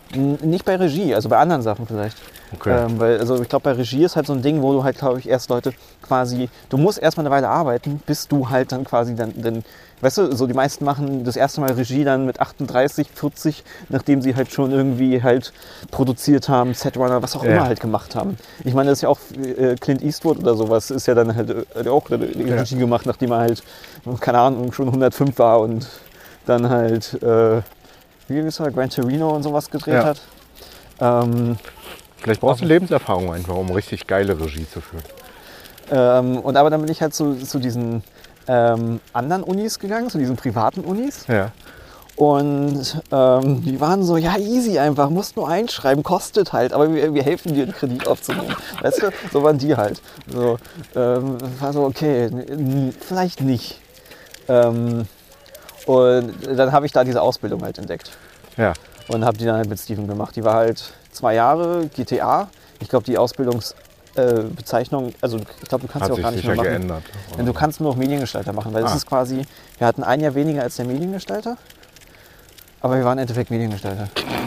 Speaker 1: N- Nicht bei Regie, also bei anderen Sachen vielleicht.
Speaker 2: Okay.
Speaker 1: Ähm, weil, also ich glaube, bei Regie ist halt so ein Ding, wo du halt, glaube ich, erst Leute quasi, du musst erstmal eine Weile arbeiten, bis du halt dann quasi dann, dann, weißt du, so die meisten machen das erste Mal Regie dann mit achtunddreißig, vierzig, nachdem sie halt schon irgendwie halt produziert haben, Setrunner, was auch
Speaker 2: Ja.
Speaker 1: immer halt gemacht haben. Ich meine, das ist ja auch äh, Clint Eastwood oder sowas, ist ja dann halt äh, auch eine Regie gemacht, nachdem er halt, keine Ahnung, schon hundertfünf war und dann halt, äh, wie ist er, Gran Torino und sowas gedreht
Speaker 2: Ja.
Speaker 1: hat. Ähm,
Speaker 2: Vielleicht brauchst du Lebenserfahrung einfach, um richtig geile Regie zu führen.
Speaker 1: Ähm, und aber dann bin ich halt zu, zu diesen ähm, anderen Unis gegangen, zu diesen privaten Unis.
Speaker 2: Ja.
Speaker 1: Und ähm, die waren so, ja easy einfach, musst nur einschreiben, kostet halt, aber wir, wir helfen dir, einen Kredit aufzunehmen. Weißt du, so waren die halt. So, ähm, war so, okay, n- vielleicht nicht. Ähm, und dann habe ich da diese Ausbildung halt entdeckt.
Speaker 2: Ja.
Speaker 1: Und habe die dann halt mit Steven gemacht. Die war halt zwei Jahre G T A. Ich glaube, die Ausbildungsbezeichnung, äh, also ich glaube, du kannst
Speaker 2: Hat
Speaker 1: sie auch
Speaker 2: sich
Speaker 1: gar nicht
Speaker 2: sicher
Speaker 1: mehr machen.
Speaker 2: geändert.
Speaker 1: Denn du kannst nur noch Mediengestalter machen, weil das
Speaker 2: Ah.
Speaker 1: ist quasi, wir hatten ein Jahr weniger als der Mediengestalter, aber wir waren im Endeffekt Mediengestalter.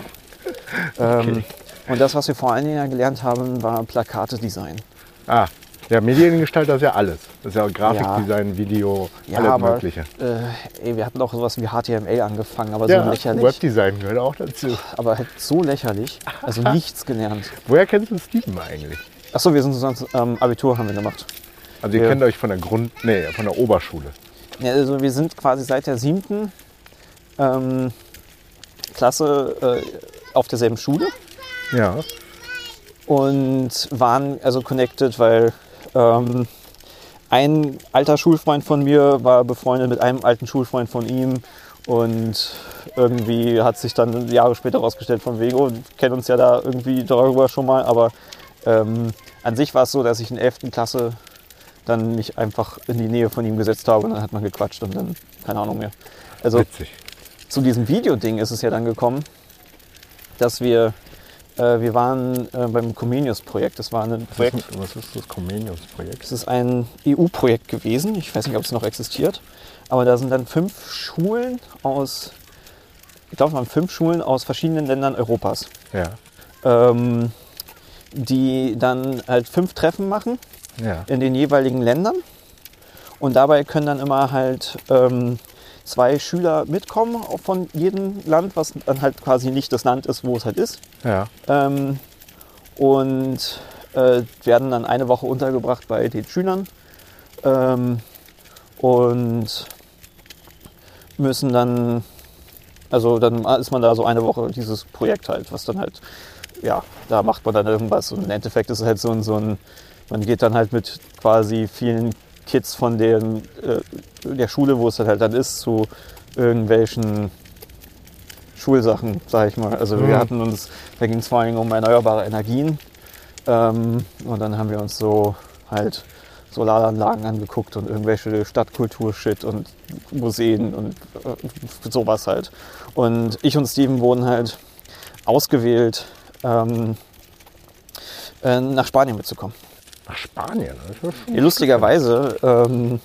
Speaker 1: ähm, und das, was wir vor allen Dingen ja gelernt haben, war Plakate-Design.
Speaker 2: Ah, ja, Mediengestalter ist ja alles. Das ist ja Grafikdesign, Video,
Speaker 1: Ja,
Speaker 2: alles
Speaker 1: aber
Speaker 2: Mögliche.
Speaker 1: äh, ey, wir hatten auch sowas wie H T M L angefangen, aber
Speaker 2: Ja,
Speaker 1: so lächerlich.
Speaker 2: Webdesign gehört auch dazu.
Speaker 1: Aber halt so lächerlich, also nichts gelernt.
Speaker 2: Woher kennst du Steven eigentlich?
Speaker 1: Achso, wir sind sonst, ähm, Abitur haben wir gemacht.
Speaker 2: Also ihr
Speaker 1: Ja.
Speaker 2: kennt euch von der Grund, nee, von der Oberschule.
Speaker 1: Ja, also wir sind quasi seit der siebten ähm, Klasse äh, auf derselben Schule
Speaker 2: Ja.
Speaker 1: und waren also connected, weil ähm, ein alter Schulfreund von mir war befreundet mit einem alten Schulfreund von ihm und irgendwie hat sich dann Jahre später herausgestellt von wegen, oh, wir kennen uns ja da irgendwie darüber schon mal, aber ähm, an sich war es so, dass ich in der elften Klasse dann mich einfach in die Nähe von ihm gesetzt habe und dann hat man gequatscht und dann keine Ahnung mehr. Also
Speaker 2: Witzig.
Speaker 1: zu diesem Videoding ist es ja dann gekommen, dass wir, äh, wir waren äh, beim Comenius-Projekt. Das war ein
Speaker 2: Was
Speaker 1: Projekt,
Speaker 2: ist, was ist das Comenius-Projekt?
Speaker 1: es ist ein E U-Projekt gewesen. Ich weiß nicht, ob es noch existiert. Aber da sind dann fünf Schulen aus, ich glaube, es waren fünf Schulen aus verschiedenen Ländern Europas,
Speaker 2: Ja.
Speaker 1: ähm, die dann halt fünf Treffen machen
Speaker 2: Ja.
Speaker 1: in den jeweiligen Ländern. Und dabei können dann immer halt ähm, zwei Schüler mitkommen von jedem Land, was dann halt quasi nicht das Land ist, wo es halt ist.
Speaker 2: Ja.
Speaker 1: Ähm, und äh, werden dann eine Woche untergebracht bei den Schülern. Ähm, und müssen dann, also dann ist man da so eine Woche dieses Projekt halt, was dann halt, ja, da macht man dann irgendwas. Und im Endeffekt ist es halt so ein, so ein man geht dann halt mit quasi vielen Kids von den, äh, der Schule, wo es halt dann ist, zu irgendwelchen Schulsachen, sag ich mal. Also wir
Speaker 2: Mhm.
Speaker 1: hatten uns, da ging es vor allem um erneuerbare Energien. Ähm, und dann haben wir uns so halt Solaranlagen angeguckt und irgendwelche Stadtkultur-Shit und Museen und äh, sowas halt. Und ich und Steven wurden halt ausgewählt, ähm, äh, nach Spanien mitzukommen.
Speaker 2: Nach Spanien? Das ist schon
Speaker 1: Ja, lustigerweise, ähm,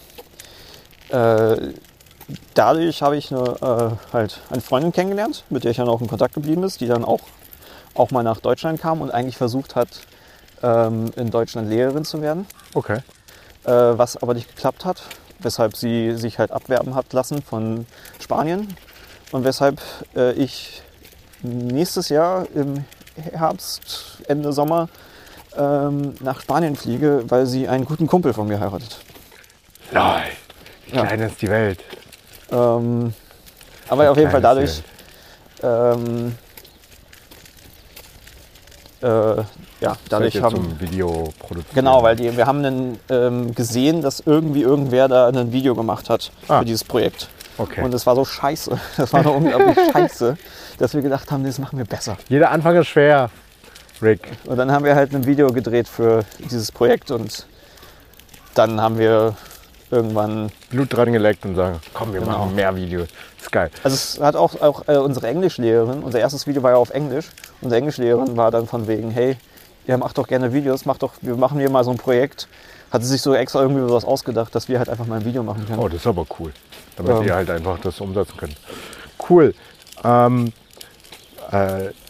Speaker 1: äh, dadurch habe ich eine, äh, halt eine Freundin kennengelernt, mit der ich dann auch in Kontakt geblieben ist, die dann auch, auch mal nach Deutschland kam und eigentlich versucht hat, ähm, in Deutschland Lehrerin zu werden,
Speaker 2: Okay.
Speaker 1: äh, was aber nicht geklappt hat, weshalb sie sich halt abwerben hat lassen von Spanien und weshalb äh, ich nächstes Jahr im Herbst, Ende Sommer ähm, nach Spanien fliege, weil sie einen guten Kumpel von mir heiratet.
Speaker 2: Nein.
Speaker 1: Ja.
Speaker 2: Klein ist die Welt.
Speaker 1: Ähm, aber auf jeden Fall
Speaker 2: Kleines
Speaker 1: dadurch, ähm, äh, ja, dadurch
Speaker 2: Seid ihr
Speaker 1: haben,
Speaker 2: zum Video produzieren.
Speaker 1: genau, weil die, wir haben dann ähm, gesehen, dass irgendwie irgendwer da ein Video gemacht hat
Speaker 2: Ah.
Speaker 1: für dieses Projekt.
Speaker 2: Okay.
Speaker 1: Und es war so scheiße, das war so unglaublich scheiße, dass wir gedacht haben, das machen wir besser.
Speaker 2: Jeder Anfang ist schwer, Rick.
Speaker 1: Und dann haben wir halt ein Video gedreht für dieses Projekt und dann haben wir irgendwann,
Speaker 2: Blut dran geleckt und sagen, komm, wir
Speaker 1: Genau.
Speaker 2: machen mehr Videos. Ist geil.
Speaker 1: also es hat auch, auch äh, unsere Englischlehrerin, unser erstes Video war ja auf Englisch, unsere Englischlehrerin war dann von wegen, hey, ihr macht doch gerne Videos, macht doch, wir machen hier mal so ein Projekt. Hat sie sich so extra irgendwie was ausgedacht, dass wir halt einfach mal ein Video machen können.
Speaker 2: Oh, das ist aber cool. Damit
Speaker 1: Ähm.
Speaker 2: ihr halt einfach das umsetzen könnt. Cool. Ähm, äh,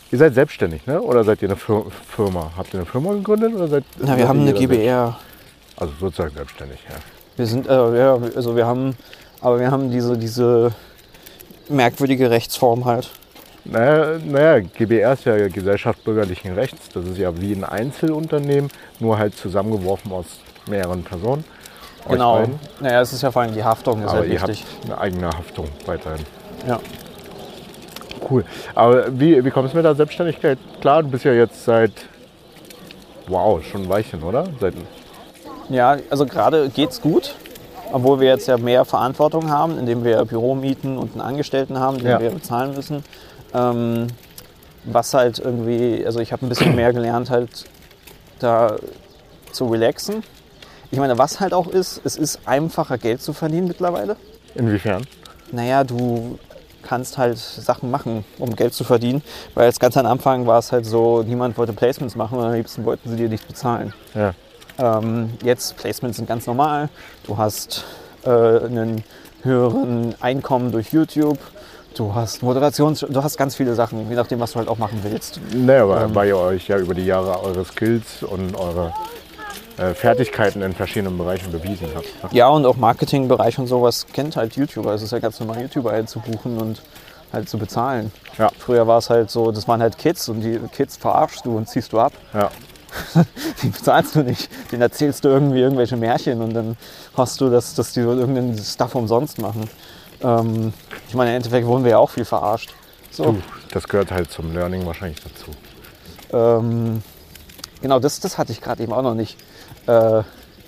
Speaker 2: Ihr seid selbstständig, ne? Oder seid ihr eine Fir- Firma? Habt ihr eine Firma gegründet? Oder seid,
Speaker 1: Na,
Speaker 2: seid
Speaker 1: wir haben
Speaker 2: ihr
Speaker 1: eine
Speaker 2: jeder
Speaker 1: G B R.
Speaker 2: selbst- Also sozusagen selbstständig, ja.
Speaker 1: Wir sind, äh, ja, also wir haben, aber wir haben diese, diese merkwürdige Rechtsform halt.
Speaker 2: Naja, naja, G B R ist ja Gesellschaft bürgerlichen Rechts. Das ist ja wie ein Einzelunternehmen, nur halt zusammengeworfen aus mehreren Personen. Euch
Speaker 1: Genau.
Speaker 2: beiden.
Speaker 1: Naja, es ist ja vor allem die Haftung, ist
Speaker 2: Aber
Speaker 1: halt
Speaker 2: ihr
Speaker 1: wichtig.
Speaker 2: habt eine eigene Haftung weiterhin.
Speaker 1: Ja.
Speaker 2: Cool. Aber wie, wie kommst du mit der Selbstständigkeit? Klar, du bist ja jetzt seit, wow, schon ein Weilchen, oder? Seit,
Speaker 1: Ja, also gerade geht's gut, obwohl wir jetzt ja mehr Verantwortung haben, indem wir Büro mieten und einen Angestellten haben, den
Speaker 2: Ja.
Speaker 1: wir bezahlen müssen. Ähm, was halt irgendwie, also ich habe ein bisschen mehr gelernt, halt da zu relaxen. Ich meine, was halt auch ist, es ist einfacher Geld zu verdienen mittlerweile.
Speaker 2: inwiefern?
Speaker 1: Naja, du kannst halt Sachen machen, um Geld zu verdienen, weil jetzt ganz am Anfang war es halt so, niemand wollte Placements machen und am liebsten wollten sie dir nicht bezahlen.
Speaker 2: Ja.
Speaker 1: Ähm, jetzt, Placements sind ganz normal. Du hast äh, einen höheren Einkommen durch YouTube. Du hast Moderations... Du hast ganz viele Sachen, je nachdem, was du halt auch machen willst.
Speaker 2: Naja, aber
Speaker 1: Ähm.
Speaker 2: weil ihr euch ja über die Jahre eure Skills und eure äh, Fertigkeiten in verschiedenen Bereichen bewiesen habt. Ne?
Speaker 1: Ja, und auch Marketingbereich und sowas kennt halt YouTuber. Es ist ja ganz normal, YouTuber einzubuchen und halt zu bezahlen.
Speaker 2: Ja.
Speaker 1: Früher war es halt so, das waren halt Kids und die Kids verarschst du und ziehst du ab.
Speaker 2: Ja.
Speaker 1: Die bezahlst du nicht. Den erzählst du irgendwie irgendwelche Märchen und dann hoffst du, dass, dass die irgendeinen Stuff umsonst machen. Ähm, ich meine, im Endeffekt wurden wir ja auch viel verarscht. So.
Speaker 2: Du, das gehört halt zum Learning wahrscheinlich dazu.
Speaker 1: Ähm, genau, das, das hatte ich gerade eben auch noch nicht. Äh,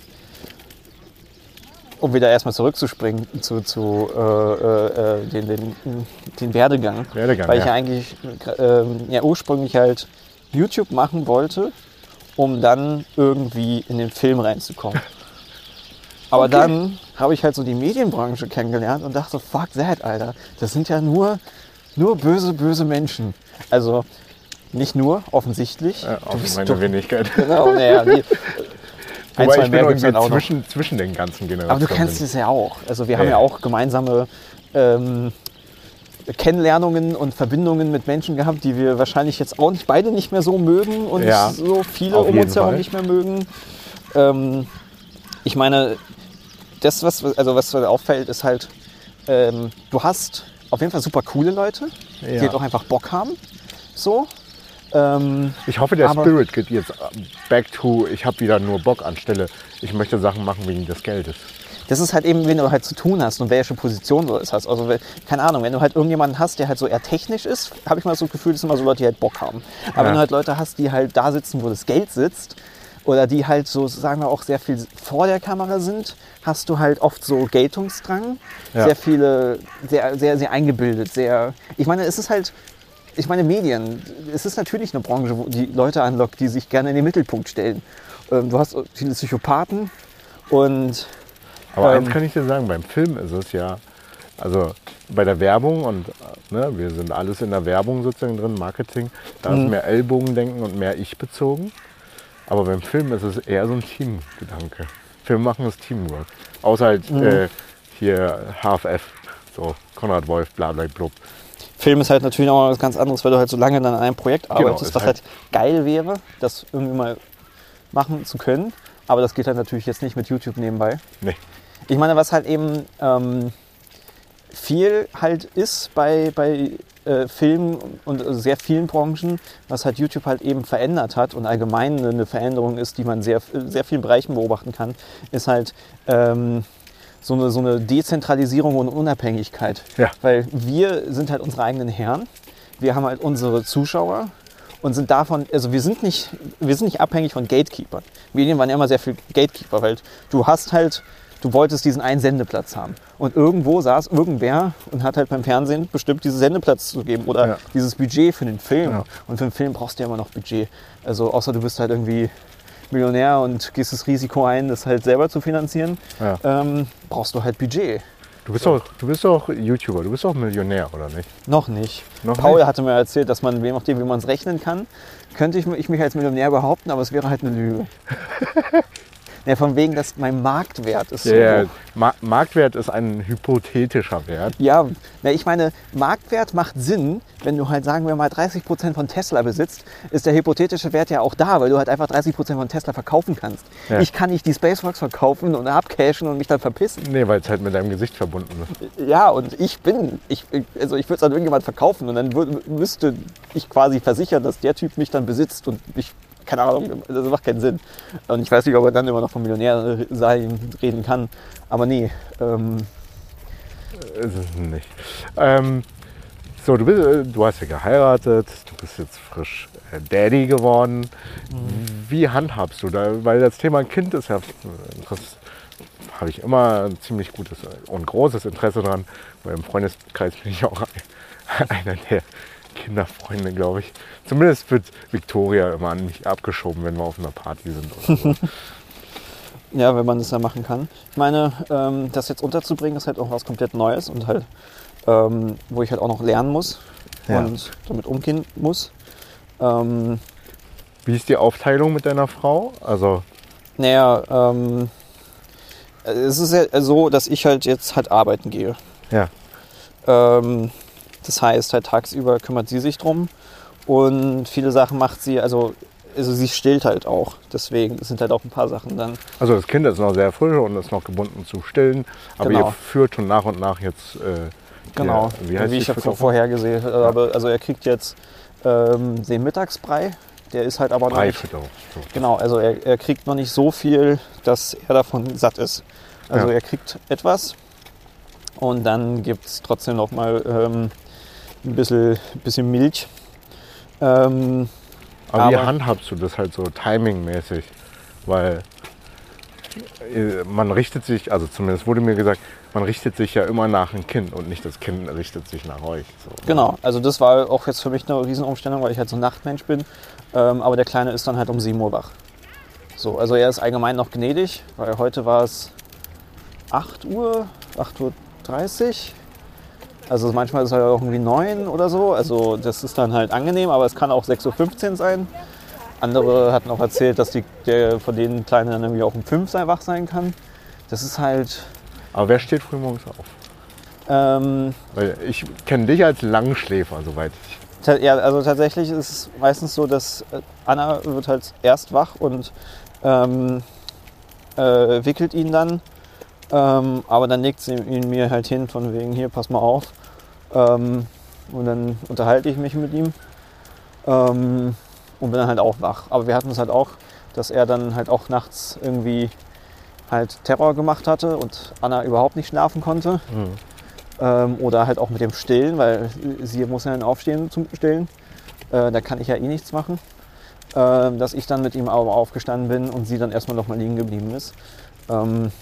Speaker 1: um wieder erstmal zurückzuspringen zu, zu äh, äh, den, den, den Werdegang.
Speaker 2: Werdegang,
Speaker 1: Weil ich
Speaker 2: ja.
Speaker 1: ja eigentlich äh, ja, ursprünglich halt YouTube machen wollte, um dann irgendwie in den Film reinzukommen. Aber
Speaker 2: Okay.
Speaker 1: dann habe ich halt so die Medienbranche kennengelernt und dachte, fuck that, Alter. Das sind ja nur, nur böse, böse Menschen. Also nicht nur, offensichtlich.
Speaker 2: Ja,
Speaker 1: Du
Speaker 2: auf
Speaker 1: bist
Speaker 2: meine
Speaker 1: doch-
Speaker 2: Wenigkeit.
Speaker 1: Genau, naja, die, ein,
Speaker 2: Wobei
Speaker 1: zwei
Speaker 2: ich bin
Speaker 1: mehr gibt's dann
Speaker 2: irgendwie
Speaker 1: auch noch.
Speaker 2: zwischen, zwischen den ganzen Generationen.
Speaker 1: Aber du kennst es ja auch. Also wir haben
Speaker 2: Ja,
Speaker 1: ja
Speaker 2: ja.
Speaker 1: auch gemeinsame ähm, Kennenlernungen und Verbindungen mit Menschen gehabt, die wir wahrscheinlich jetzt auch nicht beide nicht mehr so mögen und
Speaker 2: Ja,
Speaker 1: so viele
Speaker 2: auf
Speaker 1: um
Speaker 2: jeden
Speaker 1: uns herum
Speaker 2: Fall.
Speaker 1: nicht mehr mögen. Ähm, ich meine, das, was, also was auffällt, ist halt, ähm, du hast auf jeden Fall super coole Leute, die
Speaker 2: Ja.
Speaker 1: halt auch einfach Bock haben. So. Ähm,
Speaker 2: Ich hoffe, der
Speaker 1: Aber-
Speaker 2: Spirit geht jetzt back to, ich habe wieder nur Bock anstelle, ich möchte Sachen machen wegen des Geldes.
Speaker 1: Das ist halt eben, wenn du halt zu tun hast und welche Position du es hast. Also, wenn- keine Ahnung, wenn du halt irgendjemanden hast, der halt so eher technisch ist, habe ich mal so das Gefühl, das sind immer so Leute, die halt Bock haben. Aber
Speaker 2: Ja.
Speaker 1: wenn du halt Leute hast, die halt da sitzen, wo das Geld sitzt, oder die halt so, sagen wir auch, sehr viel vor der Kamera sind, hast du halt oft so Geltungsdrang.
Speaker 2: Ja.
Speaker 1: Sehr viele, sehr, sehr, sehr eingebildet, sehr. Ich meine, es ist halt. Ich meine, Medien, es ist natürlich eine Branche, wo die Leute anlockt, die sich gerne in den Mittelpunkt stellen. Ähm, du hast viele Psychopathen und
Speaker 2: Aber
Speaker 1: Ähm.
Speaker 2: eins kann ich dir sagen, beim Film ist es ja, also bei der Werbung und ne, wir sind alles in der Werbung sozusagen drin, Marketing, da
Speaker 1: Mhm.
Speaker 2: ist mehr Ellbogendenken und mehr ich bezogen. Aber beim Film ist es eher so ein Teamgedanke. Film machen ist Teamwork. Außer halt
Speaker 1: Mhm.
Speaker 2: äh, hier H F F, so Konrad Wolf, bla bla blub.
Speaker 1: Film ist halt natürlich auch was ganz anderes, weil du halt so lange dann an einem Projekt arbeitest,
Speaker 2: ist
Speaker 1: was
Speaker 2: halt-
Speaker 1: halt geil wäre, das irgendwie mal machen zu können. Aber das geht halt natürlich jetzt nicht mit YouTube nebenbei.
Speaker 2: Nee.
Speaker 1: Ich meine, was halt eben ähm, viel halt ist bei, bei äh, Filmen und sehr vielen Branchen, was halt YouTube halt eben verändert hat und allgemein eine Veränderung ist, die man sehr, sehr vielen Bereichen beobachten kann, ist halt ähm, so eine, so eine Dezentralisierung und Unabhängigkeit.
Speaker 2: Ja.
Speaker 1: Weil wir sind halt unsere eigenen Herren, wir haben halt unsere Zuschauer und sind davon, also wir sind nicht, wir sind nicht abhängig von Gatekeepern. Medien waren ja immer sehr viel Gatekeeper, weil du hast halt, du wolltest diesen einen Sendeplatz haben. Und irgendwo saß irgendwer und hat halt beim Fernsehen bestimmt, diesen Sendeplatz zu geben oder
Speaker 2: Ja.
Speaker 1: dieses Budget für den Film.
Speaker 2: Ja.
Speaker 1: Und für den Film brauchst du ja immer noch Budget. Also außer du bist halt irgendwie Millionär und gehst das Risiko ein, das halt selber zu finanzieren,
Speaker 2: Ja.
Speaker 1: ähm, brauchst du halt Budget.
Speaker 2: Du bist doch, du bist doch YouTuber, du bist doch Millionär, oder nicht?
Speaker 1: Noch nicht.
Speaker 2: Noch
Speaker 1: Paul
Speaker 2: nicht?
Speaker 1: hatte mir erzählt, dass man, je nachdem, wie man es rechnen kann, könnte ich, ich mich als Millionär behaupten, aber es wäre halt eine Lüge. Ja, von wegen, dass mein Marktwert ist so
Speaker 2: Der
Speaker 1: hoch.
Speaker 2: Ma- Marktwert ist ein hypothetischer Wert.
Speaker 1: Ja, na, ich meine, Marktwert macht Sinn, wenn du halt, sagen wir mal, dreißig Prozent von Tesla besitzt, ist der hypothetische Wert ja auch da, weil du halt einfach dreißig Prozent von Tesla verkaufen kannst.
Speaker 2: Ja.
Speaker 1: Ich kann nicht die SpaceWorks verkaufen und abcashen und mich dann verpissen.
Speaker 2: Nee, weil es halt mit deinem Gesicht verbunden ist.
Speaker 1: Ja, und ich bin, ich, also ich würde es an irgendjemand verkaufen und dann würd, müsste ich quasi versichern, dass der Typ mich dann besitzt und ich, keine Ahnung, das macht keinen Sinn. Und ich weiß nicht, ob er dann immer noch vom Millionär sein reden kann, aber nee. Ähm,
Speaker 2: Ist es nicht. Ähm, so, du, bist, äh, du hast ja geheiratet, du bist jetzt frisch äh, Daddy geworden.
Speaker 1: Mhm.
Speaker 2: Wie handhabst du da? Weil das Thema Kind ist ja, das habe ich immer ein ziemlich gutes und großes Interesse dran. Weil im Freundeskreis bin ich auch einer der Kinderfreunde, glaube ich. Zumindest wird Victoria immer an mich abgeschoben, wenn wir auf einer Party sind oder so.
Speaker 1: Ja, wenn man das ja machen kann. Ich meine, ähm, das jetzt unterzubringen, ist halt auch was komplett Neues und halt, ähm, wo ich halt auch noch lernen muss
Speaker 2: Ja.
Speaker 1: und damit umgehen muss. Ähm,
Speaker 2: Wie ist die Aufteilung mit deiner Frau? Also,
Speaker 1: naja, ähm, es ist ja so, dass ich halt jetzt halt arbeiten gehe.
Speaker 2: ja.
Speaker 1: Ähm, das heißt, halt tagsüber kümmert sie sich drum und viele Sachen macht sie, also, also sie stillt halt auch. Deswegen sind halt auch ein paar Sachen dann.
Speaker 2: Also das Kind ist noch sehr frisch und ist noch gebunden zu stillen, aber
Speaker 1: Genau.
Speaker 2: ihr führt schon nach und nach jetzt, äh,
Speaker 1: Genau,
Speaker 2: ja, wie heißt
Speaker 1: wie
Speaker 2: die
Speaker 1: ich ja
Speaker 2: Fütterung?
Speaker 1: vorhergesehen habe. Also er kriegt jetzt ähm, den Mittagsbrei, der ist halt aber noch nicht,
Speaker 2: Breifütterung. So.
Speaker 1: genau, also er, er kriegt noch nicht so viel, dass er davon satt ist. Also
Speaker 2: Ja.
Speaker 1: er kriegt etwas und dann gibt es trotzdem noch mal ähm, ein bisschen, bisschen Milch. Ähm,
Speaker 2: Aber, wie
Speaker 1: aber-
Speaker 2: handhabst du das halt so timingmäßig? Weil äh, man richtet sich, also zumindest wurde mir gesagt, man richtet sich ja immer nach dem Kind und nicht das Kind richtet sich nach euch. So.
Speaker 1: Genau, also das war auch jetzt für mich eine Riesenumstellung, weil ich halt so ein Nachtmensch bin. Ähm, aber der Kleine ist dann halt um sieben Uhr wach. So, also er ist allgemein noch gnädig, weil heute war es acht Uhr, acht Uhr dreißig. Also manchmal ist er auch irgendwie neun oder so. Also das ist dann halt angenehm, aber es kann auch sechs Uhr fünfzehn sein. Andere hatten auch erzählt, dass die, der von den Kleinen dann irgendwie auch um fünf sein, wach sein kann. Das ist halt...
Speaker 2: Aber wer steht früh morgens auf?
Speaker 1: Ähm,
Speaker 2: Weil ich kenne dich als Langschläfer, soweit ich.
Speaker 1: Ta- Ja, also tatsächlich ist es meistens so, dass äh, Anna wird halt erst wach und ähm, äh, wickelt ihn dann. Ähm, aber dann legt sie ihn mir halt hin, von wegen, hier, pass mal auf. Ähm, und dann unterhalte ich mich mit ihm ähm, und bin dann halt auch wach. Aber wir hatten es halt auch, dass er dann halt auch nachts irgendwie halt Terror gemacht hatte und Anna überhaupt nicht schlafen konnte.
Speaker 2: Mhm.
Speaker 1: Ähm, oder halt auch mit dem Stillen, weil sie muss ja dann aufstehen zum Stillen. Äh, da kann ich ja eh nichts machen. Ähm, dass ich dann mit ihm aber aufgestanden bin und sie dann erstmal noch mal liegen geblieben ist. Ähm,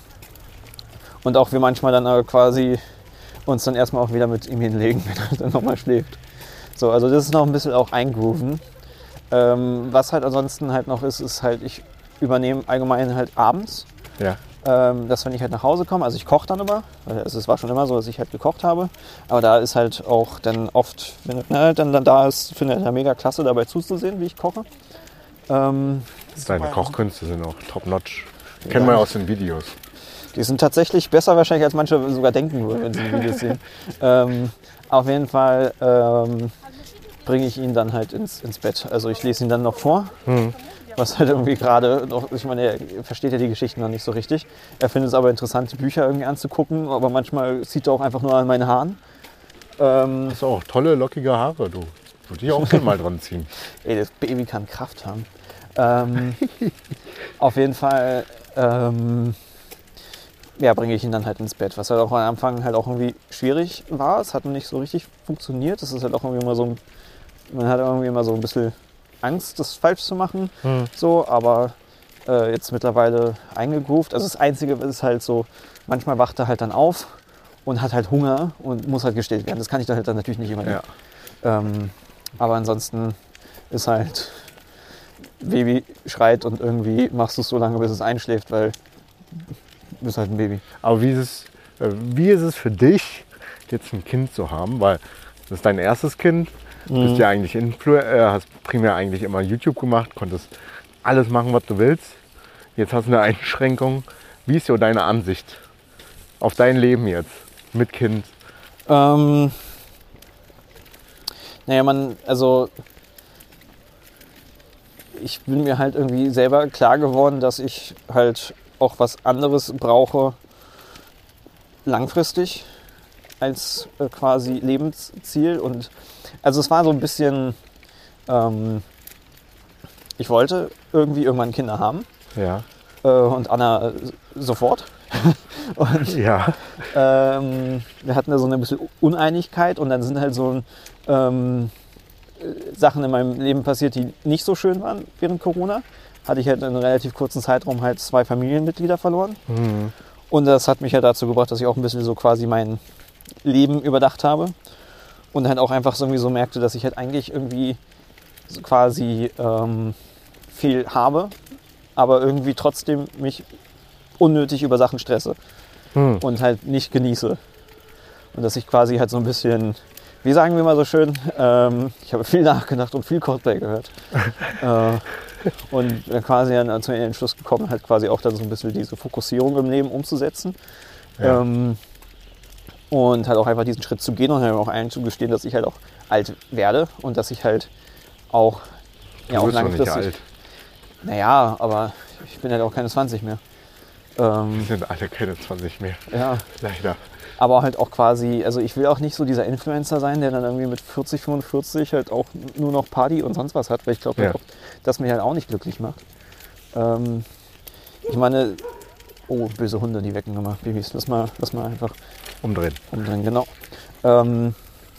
Speaker 1: und auch wir manchmal dann äh, quasi uns dann erstmal auch wieder mit ihm hinlegen, wenn er dann nochmal schläft. So, also das ist noch ein bisschen auch eingrooven. Ähm, was halt ansonsten halt noch ist, ist halt, ich übernehme allgemein halt abends.
Speaker 2: Ja.
Speaker 1: Ähm, dass wenn ich halt nach Hause komme, also ich koche dann immer, also es war schon immer so, dass ich halt gekocht habe, aber da ist halt auch dann oft, wenn er halt dann, dann da ist, finde ich halt mega klasse dabei zuzusehen, wie ich koche. Ähm,
Speaker 2: Deine Kochkünste sind auch top-notch. Kennen wir aus den Videos.
Speaker 1: die sind tatsächlich besser wahrscheinlich, als manche sogar denken würden, wenn sie die Videos sehen. Ähm, auf jeden Fall ähm, bringe ich ihn dann halt ins, ins Bett. Also ich lese ihn dann noch vor.
Speaker 2: Mhm.
Speaker 1: Was halt irgendwie gerade noch, ich meine, er versteht ja die Geschichten noch nicht so richtig. Er findet es aber interessant, die Bücher irgendwie anzugucken, aber manchmal zieht er auch einfach nur an meinen Haaren. Ähm,
Speaker 2: Hast auch tolle, lockige Haare, du. Würde ich auch gerne mal dran ziehen.
Speaker 1: ey, das Baby kann Kraft haben. Ähm, auf jeden Fall ähm, ja, bringe ich ihn dann halt ins Bett, was halt auch am Anfang halt auch irgendwie schwierig war. Es hat nicht so richtig funktioniert. Es ist halt auch irgendwie immer so, ein- man hat irgendwie immer so ein bisschen Angst, das falsch zu machen.
Speaker 2: Mhm.
Speaker 1: So, aber äh, jetzt mittlerweile eingegroovt. Also das Einzige ist halt so, manchmal wacht er halt dann auf und hat halt Hunger und muss halt gestillt werden. Das kann ich dann halt dann natürlich nicht immer.
Speaker 2: Ja.
Speaker 1: Ähm, aber ansonsten ist halt, Baby schreit und irgendwie machst du es so lange, bis es einschläft, weil du bist halt ein Baby.
Speaker 2: Aber wie ist, es, äh, wie ist es für dich, jetzt ein Kind zu haben? Weil das ist dein erstes Kind. Du bist ja eigentlich Influencer, äh, hast primär eigentlich immer YouTube gemacht, konntest alles machen, was du willst. jetzt hast du eine Einschränkung. Wie ist so deine Ansicht auf dein Leben jetzt mit Kind?
Speaker 1: Ähm, naja, man, also ich bin mir halt irgendwie selber klar geworden, dass ich halt auch was anderes brauche langfristig als äh, quasi Lebensziel. Und also es war so ein bisschen, ähm, ich wollte irgendwie irgendwann Kinder haben.
Speaker 2: Ja.
Speaker 1: Äh, und Anna äh, sofort. Und
Speaker 2: Ja.
Speaker 1: ähm, wir hatten da so eine bisschen Uneinigkeit und dann sind halt so ähm, Sachen in meinem Leben passiert, die nicht so schön waren während Corona. Hatte ich halt in einem relativ kurzen Zeitraum halt zwei Familienmitglieder verloren.
Speaker 2: Mhm.
Speaker 1: Und das hat mich halt dazu gebracht, dass ich auch ein bisschen so quasi mein Leben überdacht habe. Und halt auch einfach so irgendwie so merkte, dass ich halt eigentlich irgendwie so quasi ähm, viel habe, aber irgendwie trotzdem mich unnötig über Sachen stresse
Speaker 2: Mhm.
Speaker 1: und halt nicht genieße. Und dass ich quasi halt so ein bisschen, wie sagen wir mal so schön, ähm, ich habe viel nachgedacht und viel Coldplay gehört. äh, und dann quasi dann zu dem Entschluss gekommen, halt quasi auch dann so ein bisschen diese Fokussierung im Leben umzusetzen.
Speaker 2: Ja.
Speaker 1: Ähm, und halt auch einfach diesen Schritt zu gehen und halt auch allen zugestehen, dass ich halt auch alt werde und dass ich halt auch,
Speaker 2: Du
Speaker 1: ja, auch
Speaker 2: bist doch nicht
Speaker 1: langfristig.
Speaker 2: alt.
Speaker 1: Naja, aber ich bin halt auch keine zwanzig mehr. Ähm,
Speaker 2: Wir sind alle keine zwanzig mehr.
Speaker 1: ja.
Speaker 2: Leider.
Speaker 1: Aber halt auch quasi, also ich will auch nicht so dieser Influencer sein, der dann irgendwie mit vierzig, fünfundvierzig halt auch nur noch Party und sonst was hat, weil ich glaube,
Speaker 2: Ja.
Speaker 1: das mich halt auch nicht glücklich macht. Ähm, ich meine, oh, böse Hunde, die wecken immer Babys. Lass mal, lass mal einfach
Speaker 2: Umdrehen.
Speaker 1: umdrehen, genau. Ähm,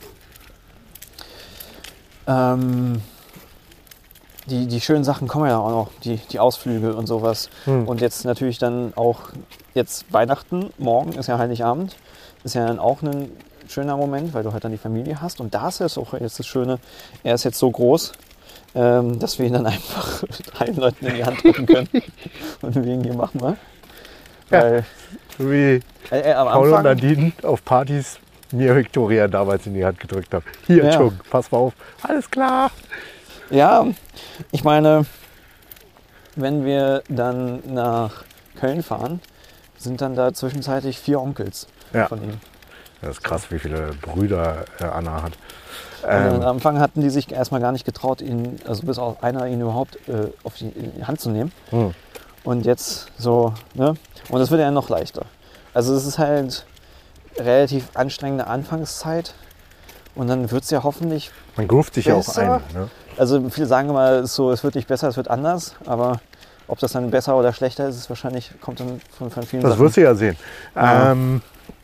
Speaker 1: ähm, die, die schönen Sachen kommen ja auch noch, die, die Ausflüge und sowas.
Speaker 2: Hm.
Speaker 1: Und jetzt natürlich dann auch, jetzt Weihnachten, morgen ist ja Heiligabend, ist ja dann auch ein schöner Moment, weil du halt dann die Familie hast. Und da ist jetzt auch jetzt das Schöne, er ist jetzt so groß, ähm, dass wir ihn dann einfach allen Leuten in die Hand drücken können. Und wegen hier machen wir.
Speaker 2: Ja.
Speaker 1: Weil,
Speaker 2: So wie
Speaker 1: äh, äh, am
Speaker 2: Paul und
Speaker 1: Anfang,
Speaker 2: Nadine auf Partys mir Victoria damals in die Hand gedrückt haben. Hier,
Speaker 1: Ja.
Speaker 2: Chung, pass mal auf. Alles klar.
Speaker 1: ja, ich meine, wenn wir dann nach Köln fahren, sind dann da zwischenzeitlich vier Onkels
Speaker 2: Ja.
Speaker 1: von ihm.
Speaker 2: Das ist krass, wie viele Brüder äh, Anna hat.
Speaker 1: Und am
Speaker 2: Ähm,
Speaker 1: Anfang hatten die sich erstmal gar nicht getraut, ihn, also bis auf einer ihn überhaupt äh, auf die, in die Hand zu nehmen.
Speaker 2: hm.
Speaker 1: Und jetzt so, ne? Und das wird ja noch leichter. Also es ist halt relativ anstrengende Anfangszeit. Und dann wird es ja hoffentlich,
Speaker 2: Man groovt sich ja auch
Speaker 1: Besser.
Speaker 2: ein. Ne?
Speaker 1: also viele sagen immer, es ist so, es wird nicht besser, es wird anders. Aber ob das dann besser oder schlechter ist, ist wahrscheinlich, kommt dann von, von vielen
Speaker 2: Das
Speaker 1: Sachen.
Speaker 2: wirst du ja sehen.
Speaker 1: Ja.
Speaker 2: Ähm,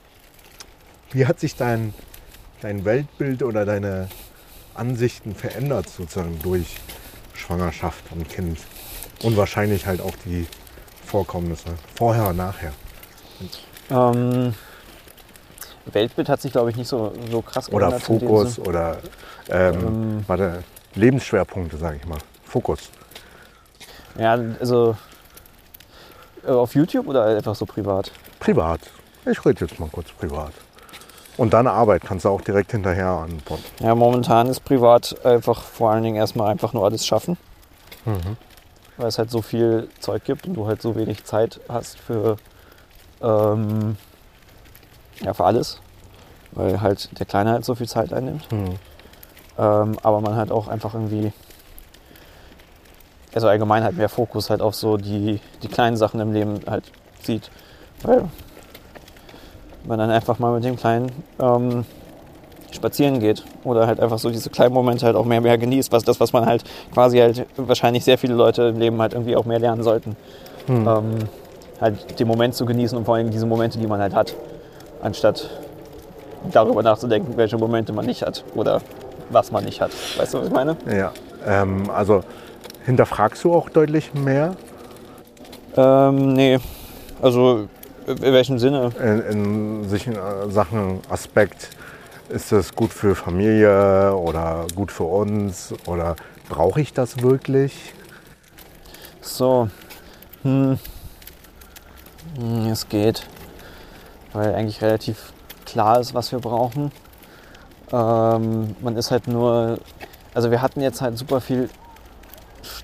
Speaker 2: wie hat sich dein, dein Weltbild oder deine Ansichten verändert sozusagen durch Schwangerschaft und Kind? Und wahrscheinlich halt auch die Vorkommnisse. Vorher und nachher.
Speaker 1: Ähm, Weltbild hat sich, glaube ich, nicht so, so krass
Speaker 2: Oder
Speaker 1: geändert in dem
Speaker 2: Fokus
Speaker 1: Sinn.
Speaker 2: oder ähm,
Speaker 1: Ähm,
Speaker 2: warte, Lebensschwerpunkte, sage ich mal. Fokus.
Speaker 1: Ja, also äh, auf YouTube oder einfach so privat?
Speaker 2: Privat. Ich rede jetzt mal kurz privat. Und deine Arbeit kannst du auch direkt hinterher antworten.
Speaker 1: Ja, momentan ist privat einfach vor allen Dingen erstmal einfach nur alles schaffen,
Speaker 2: Mhm.
Speaker 1: weil es halt so viel Zeug gibt und du halt so wenig Zeit hast für, ähm, ja, für alles, weil halt der Kleine halt so viel Zeit einnimmt.
Speaker 2: Mhm.
Speaker 1: Ähm, aber man halt auch einfach irgendwie, also allgemein halt mehr Fokus halt auf so die, die kleinen Sachen im Leben halt sieht, weil man dann einfach mal mit dem Kleinen ähm, spazieren geht oder halt einfach so diese kleinen Momente halt auch mehr mehr genießt, was das, was man halt quasi halt wahrscheinlich sehr viele Leute im Leben halt irgendwie auch mehr lernen sollten.
Speaker 2: Mhm.
Speaker 1: Ähm, halt den Moment zu genießen und vor allem diese Momente, die man halt hat, anstatt darüber nachzudenken, welche Momente man nicht hat oder was man nicht hat. Weißt du, was ich meine?
Speaker 2: Ja. Ähm, also hinterfragst du auch deutlich mehr
Speaker 1: Ähm, nee, also in welchem Sinne?
Speaker 2: in, in solchen äh, Sachen, Aspekt, ist das gut für Familie oder gut für uns oder brauche ich das wirklich?
Speaker 1: So, hm. Hm, es geht, weil eigentlich relativ klar ist, was wir brauchen. Ähm, man ist halt nur, also wir hatten jetzt halt super viel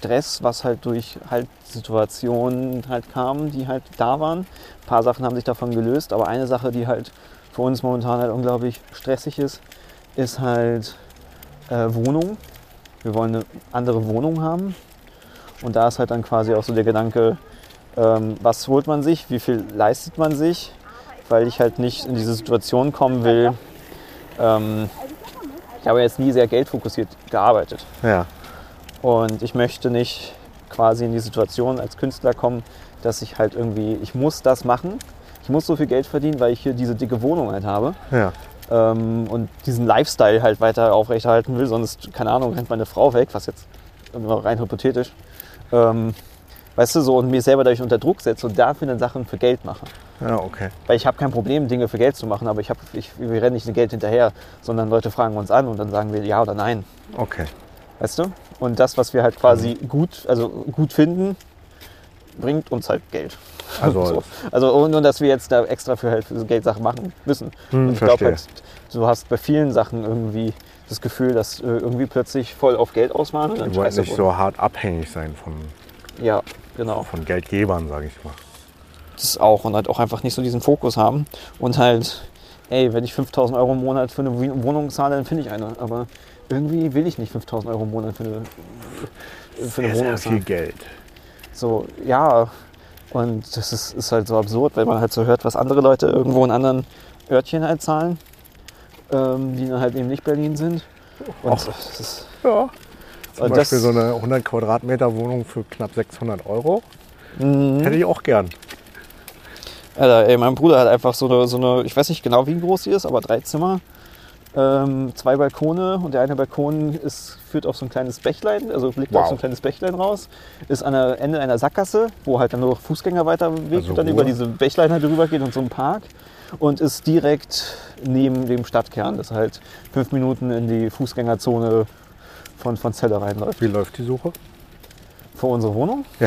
Speaker 1: Stress, was halt durch halt Situationen halt kam, die halt da waren. Ein paar Sachen haben sich davon gelöst, aber eine Sache, die halt für uns momentan halt unglaublich stressig ist, ist halt äh, Wohnung. Wir wollen eine andere Wohnung haben und da ist halt dann quasi auch so der Gedanke, ähm, was holt man sich, wie viel leistet man sich, weil ich halt nicht in diese Situation kommen will. Ähm, ich habe jetzt nie sehr geldfokussiert gearbeitet.
Speaker 2: Ja.
Speaker 1: Und ich möchte nicht quasi in die Situation als Künstler kommen, dass ich halt irgendwie, ich muss das machen, ich muss so viel Geld verdienen, weil ich hier diese dicke Wohnung halt habe.
Speaker 2: Ja.
Speaker 1: Ähm, und diesen Lifestyle halt weiter aufrechterhalten will, sonst, keine Ahnung, rennt meine Frau weg, was jetzt rein hypothetisch. Ähm, weißt du, so, und mir selber dadurch unter Druck setze und dafür dann Sachen für Geld mache.
Speaker 2: Ja, okay.
Speaker 1: Weil ich habe kein Problem, Dinge für Geld zu machen, aber ich hab, ich, wir rennen nicht mit Geld hinterher, sondern Leute fragen uns an und dann sagen wir ja oder nein.
Speaker 2: Okay.
Speaker 1: Weißt du? Und das, was wir halt quasi gut, also gut finden, bringt uns halt Geld.
Speaker 2: Also,
Speaker 1: so. Also ohne dass wir jetzt da extra für halt für Geld Sachen machen müssen.
Speaker 2: Hm,
Speaker 1: und ich glaube halt, du hast bei vielen Sachen irgendwie das Gefühl, dass äh, irgendwie plötzlich voll auf Geld ausmachen.
Speaker 2: wir wollen nicht so hart abhängig sein von,
Speaker 1: ja, genau.
Speaker 2: von Geldgebern, sage ich mal.
Speaker 1: Das auch und halt auch einfach nicht so diesen Fokus haben und halt, ey, wenn ich fünftausend Euro im Monat für eine Wohnung zahle, dann finde ich eine. Aber irgendwie will ich nicht fünftausend Euro im Monat für eine, für eine
Speaker 2: sehr,
Speaker 1: Wohnung
Speaker 2: sehr viel
Speaker 1: zahlen.
Speaker 2: Geld.
Speaker 1: So, ja. Und das ist, ist halt so absurd, weil man halt so hört, was andere Leute irgendwo in anderen Örtchen halt zahlen, ähm, die dann halt eben nicht Berlin sind. Und
Speaker 2: Och.
Speaker 1: das ist,
Speaker 2: Ja. Zum
Speaker 1: und
Speaker 2: Beispiel
Speaker 1: das,
Speaker 2: so eine hundert Quadratmeter Wohnung für knapp sechshundert Euro.
Speaker 1: mh,
Speaker 2: Hätte ich auch gern.
Speaker 1: Alter, ey, mein Bruder hat einfach so eine, so eine, ich weiß nicht genau, wie groß die ist, aber drei Zimmer, ähm, zwei Balkone und der eine Balkon ist, führt auf so ein kleines Bächlein, also blickt
Speaker 2: Wow.
Speaker 1: auf so ein kleines Bächlein raus, ist an der Ende einer Sackgasse, wo halt dann nur Fußgängerweiterweg
Speaker 2: Also
Speaker 1: dann
Speaker 2: Ruhe.
Speaker 1: über diese Bächlein halt rüber geht und so ein Park und ist direkt neben dem Stadtkern, das halt fünf Minuten in die Fußgängerzone von, von Celle reinläuft.
Speaker 2: Wie läuft die Suche?
Speaker 1: Für unsere Wohnung?
Speaker 2: Ja.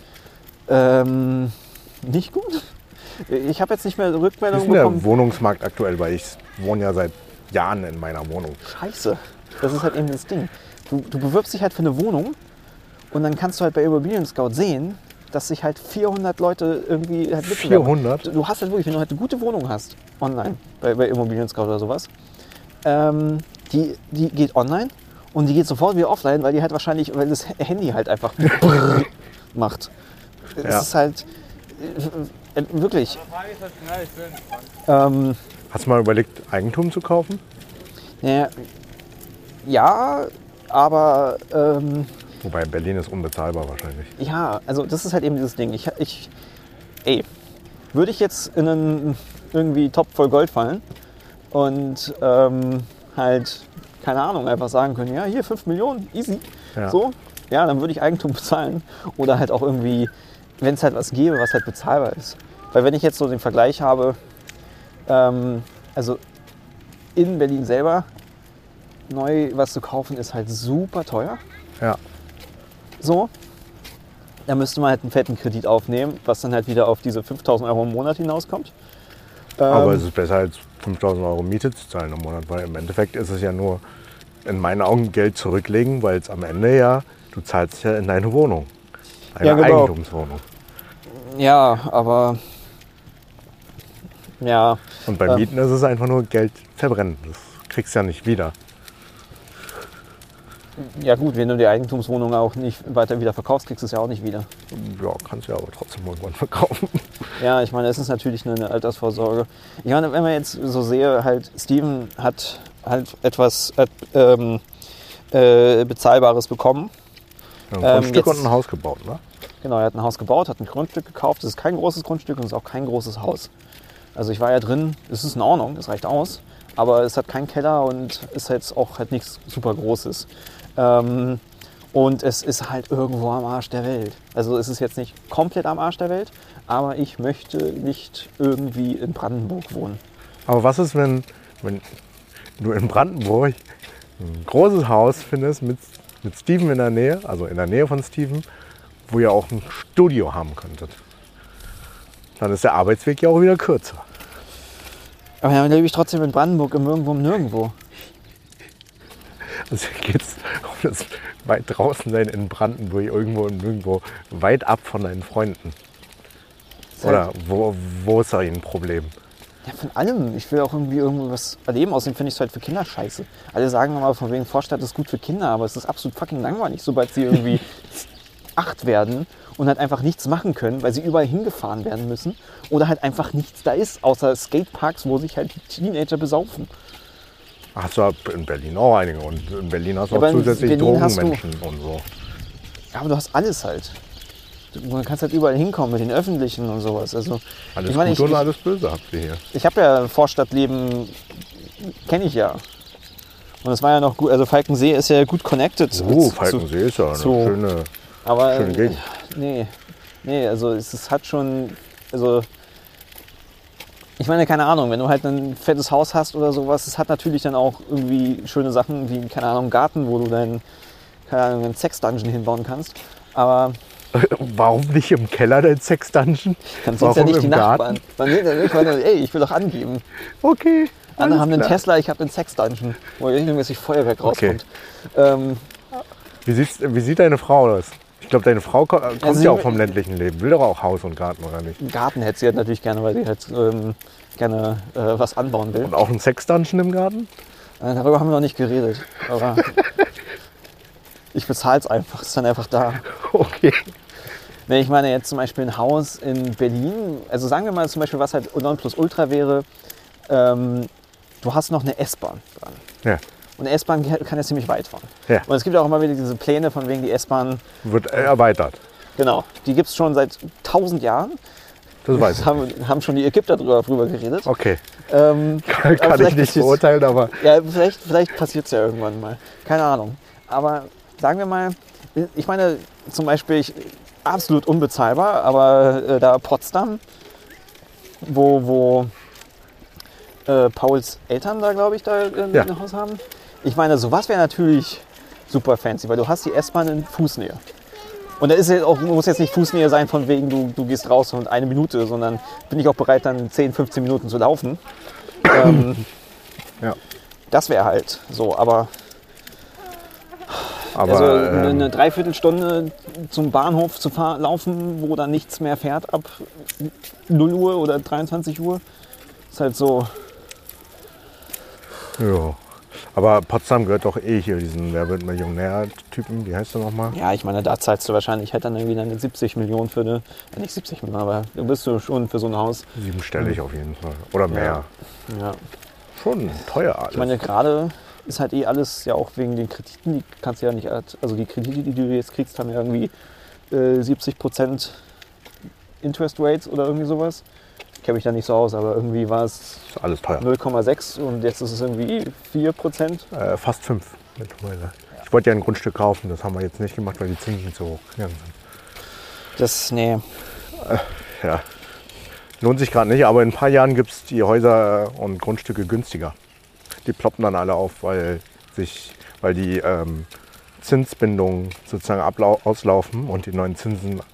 Speaker 1: Ähm, nicht gut. Ich habe jetzt nicht mehr
Speaker 2: Wie ist
Speaker 1: Rückmeldungen
Speaker 2: denn der
Speaker 1: bekommen.
Speaker 2: Wohnungsmarkt aktuell? Weil ich wohne ja seit Jahren in meiner Wohnung.
Speaker 1: Scheiße. Das ist halt eben das Ding. Du, du bewirbst dich halt für eine Wohnung und dann kannst du halt bei Immobilien Scout sehen, dass sich halt vierhundert Leute irgendwie halt mitbewerben.
Speaker 2: vierhundert?
Speaker 1: Du hast halt wirklich, wenn du halt eine gute Wohnung hast, online, bei, bei Immobilien Scout oder sowas, ähm, die, die geht online und die geht sofort wieder offline, weil die halt wahrscheinlich, weil das Handy halt einfach macht. Es
Speaker 2: Ja.
Speaker 1: ist halt äh, äh, wirklich. Ähm,
Speaker 2: Hast du mal überlegt, Eigentum zu kaufen?
Speaker 1: ja, ja, aber ähm,
Speaker 2: Wobei Berlin ist unbezahlbar wahrscheinlich.
Speaker 1: ja, also das ist halt eben dieses Ding. Ich, ich, ey, würde ich jetzt in einen irgendwie Topf voll Gold fallen und ähm, halt, keine Ahnung, einfach sagen können, ja, hier fünf Millionen, easy,
Speaker 2: Ja.
Speaker 1: so, ja, dann würde ich Eigentum bezahlen. Oder halt auch irgendwie, wenn es halt was gäbe, was halt bezahlbar ist. Weil wenn ich jetzt so den Vergleich habe, ähm, also in Berlin selber, neu was zu kaufen, ist halt super teuer.
Speaker 2: Ja.
Speaker 1: So, da müsste man halt einen fetten Kredit aufnehmen, was dann halt wieder auf diese fünftausend Euro im Monat hinauskommt.
Speaker 2: Aber
Speaker 1: Ähm,
Speaker 2: es ist besser als fünftausend Euro Miete zu zahlen im Monat, weil im Endeffekt ist es ja nur in meinen Augen Geld zurücklegen, weil es am Ende ja, du zahlst ja in deine Wohnung. Eine
Speaker 1: Ja, genau.
Speaker 2: Eigentumswohnung.
Speaker 1: ja, aber ja,
Speaker 2: Und bei
Speaker 1: Ähm.
Speaker 2: Mieten ist es einfach nur Geld verbrennen. Das kriegst du ja nicht wieder.
Speaker 1: ja gut, wenn du die Eigentumswohnung auch nicht weiter wieder verkaufst, kriegst du es ja auch nicht wieder.
Speaker 2: Ja, kannst du ja aber trotzdem irgendwann verkaufen.
Speaker 1: Ja, ich meine, es ist natürlich nur eine Altersvorsorge. Ich meine, wenn man jetzt so sehe, halt, Steven hat halt etwas äh, ähm, äh, Bezahlbares bekommen.
Speaker 2: Ja, ein
Speaker 1: Ähm,
Speaker 2: Grundstück
Speaker 1: jetzt-
Speaker 2: und ein Haus gebaut, ne?
Speaker 1: Genau, er hat ein Haus gebaut, hat ein Grundstück gekauft. Das ist kein großes Grundstück und es ist auch kein großes Haus. Also ich war ja drin, es ist in Ordnung, das reicht aus. Aber es hat keinen Keller und ist jetzt auch halt nichts super Großes. Ähm, und es ist halt irgendwo am Arsch der Welt. Also es ist jetzt nicht komplett am Arsch der Welt, aber ich möchte nicht irgendwie in Brandenburg wohnen.
Speaker 2: Aber was ist, wenn, wenn du in Brandenburg ein großes Haus findest mit, mit Steven in der Nähe, also in der Nähe von Steven, wo ihr auch ein Studio haben könntet? Dann ist der Arbeitsweg ja auch wieder kürzer.
Speaker 1: Aber dann lebe ich trotzdem in Brandenburg, im Irgendwo, im Nirgendwo.
Speaker 2: Es geht um das weit draußen sein in Brandenburg, irgendwo irgendwo weit ab von deinen Freunden. Oder wo, wo ist da ein Problem?
Speaker 1: Ja, von allem. Ich will auch irgendwie irgendwas erleben. Außerdem finde ich es halt für Kinder scheiße. Alle sagen immer, von wegen Vorstadt ist gut für Kinder, aber es ist absolut fucking langweilig, sobald sie irgendwie acht werden und halt einfach nichts machen können, weil sie überall hingefahren werden müssen oder halt einfach nichts da ist, außer Skateparks, wo sich halt die Teenager besaufen.
Speaker 2: Hast du in Berlin auch einige und in Berlin hast du
Speaker 1: Ja,
Speaker 2: auch zusätzlich Drogenmenschen
Speaker 1: du,
Speaker 2: und so.
Speaker 1: Ja, aber du hast alles halt. Du kannst halt überall hinkommen mit den Öffentlichen und sowas. Also,
Speaker 2: alles
Speaker 1: ich meine,
Speaker 2: gut
Speaker 1: ich,
Speaker 2: und
Speaker 1: ich,
Speaker 2: alles böse habt ihr hier.
Speaker 1: Ich habe ja Vorstadtleben, kenne ich ja. Und das war ja noch gut, also Falkensee ist ja gut connected.
Speaker 2: Oh, Falkensee ist ja eine
Speaker 1: zu,
Speaker 2: schöne,
Speaker 1: aber,
Speaker 2: schöne Gegend.
Speaker 1: Nee, nee, also es, es hat schon, also ich meine, keine Ahnung, wenn du halt ein fettes Haus hast oder sowas, es hat natürlich dann auch irgendwie schöne Sachen wie, keine Ahnung, Garten, wo du deinen, keine Ahnung, einen Sex-Dungeon hinbauen kannst. Aber
Speaker 2: warum nicht im Keller dein Sex-Dungeon?
Speaker 1: Dann sind ja nicht die Nachbarn. Man sieht ja nicht, weil, ey, ich will doch angeben.
Speaker 2: Okay.
Speaker 1: Andere haben einen Tesla, ich habe einen Sex-Dungeon, wo regelmäßig Feuerwerk rauskommt.
Speaker 2: Okay.
Speaker 1: Ähm,
Speaker 2: wie, wie sieht deine Frau aus? Ich glaube, deine Frau kommt
Speaker 1: also
Speaker 2: ja auch vom ländlichen Leben. Will doch auch Haus und Garten, oder nicht?
Speaker 1: Einen Garten hätte sie halt natürlich gerne, weil sie halt ähm, gerne äh, was anbauen will.
Speaker 2: Und auch ein Sex-Dungeon im Garten?
Speaker 1: Äh, darüber haben wir noch nicht geredet. Aber ich bezahle es einfach, ist dann einfach da.
Speaker 2: Okay.
Speaker 1: Wenn ich meine jetzt zum Beispiel ein Haus in Berlin, also sagen wir mal zum Beispiel, was halt Nonplusultra wäre, ähm, du hast noch eine S-Bahn dran.
Speaker 2: Ja.
Speaker 1: Und eine S-Bahn kann ja ziemlich weit fahren.
Speaker 2: Ja.
Speaker 1: Und es gibt auch immer wieder diese Pläne von wegen die S-Bahn.
Speaker 2: Wird erweitert.
Speaker 1: Genau, die gibt es schon seit tausend Jahren.
Speaker 2: Das weiß ich.
Speaker 1: Haben, haben schon die Ägypter drüber, drüber geredet.
Speaker 2: Okay.
Speaker 1: Ähm,
Speaker 2: kann kann ich nicht beurteilen, aber...
Speaker 1: Ja, vielleicht, vielleicht passiert es ja irgendwann mal. Keine Ahnung. Aber sagen wir mal, ich meine zum Beispiel, ich, absolut unbezahlbar, aber äh, da Potsdam, wo, wo äh, Pauls Eltern da, glaube ich, da äh,
Speaker 2: ja.
Speaker 1: ein Haus haben. Ich meine, sowas wäre natürlich super fancy, weil du hast die S-Bahn in Fußnähe. Und da ist ja auch, muss jetzt nicht Fußnähe sein, von wegen du, du gehst raus und eine Minute, sondern bin ich auch bereit, dann zehn, fünfzehn Minuten zu laufen. ähm,
Speaker 2: ja.
Speaker 1: Das wäre halt so, aber,
Speaker 2: aber
Speaker 1: also
Speaker 2: ähm,
Speaker 1: eine Dreiviertelstunde zum Bahnhof zu fahr- laufen, wo dann nichts mehr fährt ab null Uhr oder dreiundzwanzig Uhr, ist halt so.
Speaker 2: Ja. Aber Potsdam gehört doch eh hier diesen Wer wird Millionär-Typen, wie heißt der nochmal?
Speaker 1: Ja, ich meine, da zahlst du wahrscheinlich halt dann irgendwie eine siebzig Millionen für eine, ja nicht siebzig Millionen, aber du bist du schon für so ein Haus.
Speaker 2: Siebenstellig auf jeden Fall. Oder mehr.
Speaker 1: Ja. ja.
Speaker 2: Schon teuer alles.
Speaker 1: Ich meine, gerade ist halt eh alles ja auch wegen den Krediten, die kannst du ja nicht, also die Kredite, die du jetzt kriegst, haben ja irgendwie äh, siebzig Prozent Interest Rates oder irgendwie sowas. Ich kenne mich da nicht so aus, aber irgendwie war es
Speaker 2: alles teuer.
Speaker 1: null Komma sechs und jetzt ist es irgendwie vier Prozent.
Speaker 2: Äh, fast fünf mittlerweile. Ich wollte ja ein Grundstück kaufen, das haben wir jetzt nicht gemacht, weil die Zinsen so hoch gegangen sind.
Speaker 1: Das, nee.
Speaker 2: Äh, ja, lohnt sich gerade nicht, aber in ein paar Jahren gibt es die Häuser und Grundstücke günstiger. Die ploppen dann alle auf, weil, sich, weil die ähm, Zinsbindungen sozusagen ablau- auslaufen und die neuen Zinsen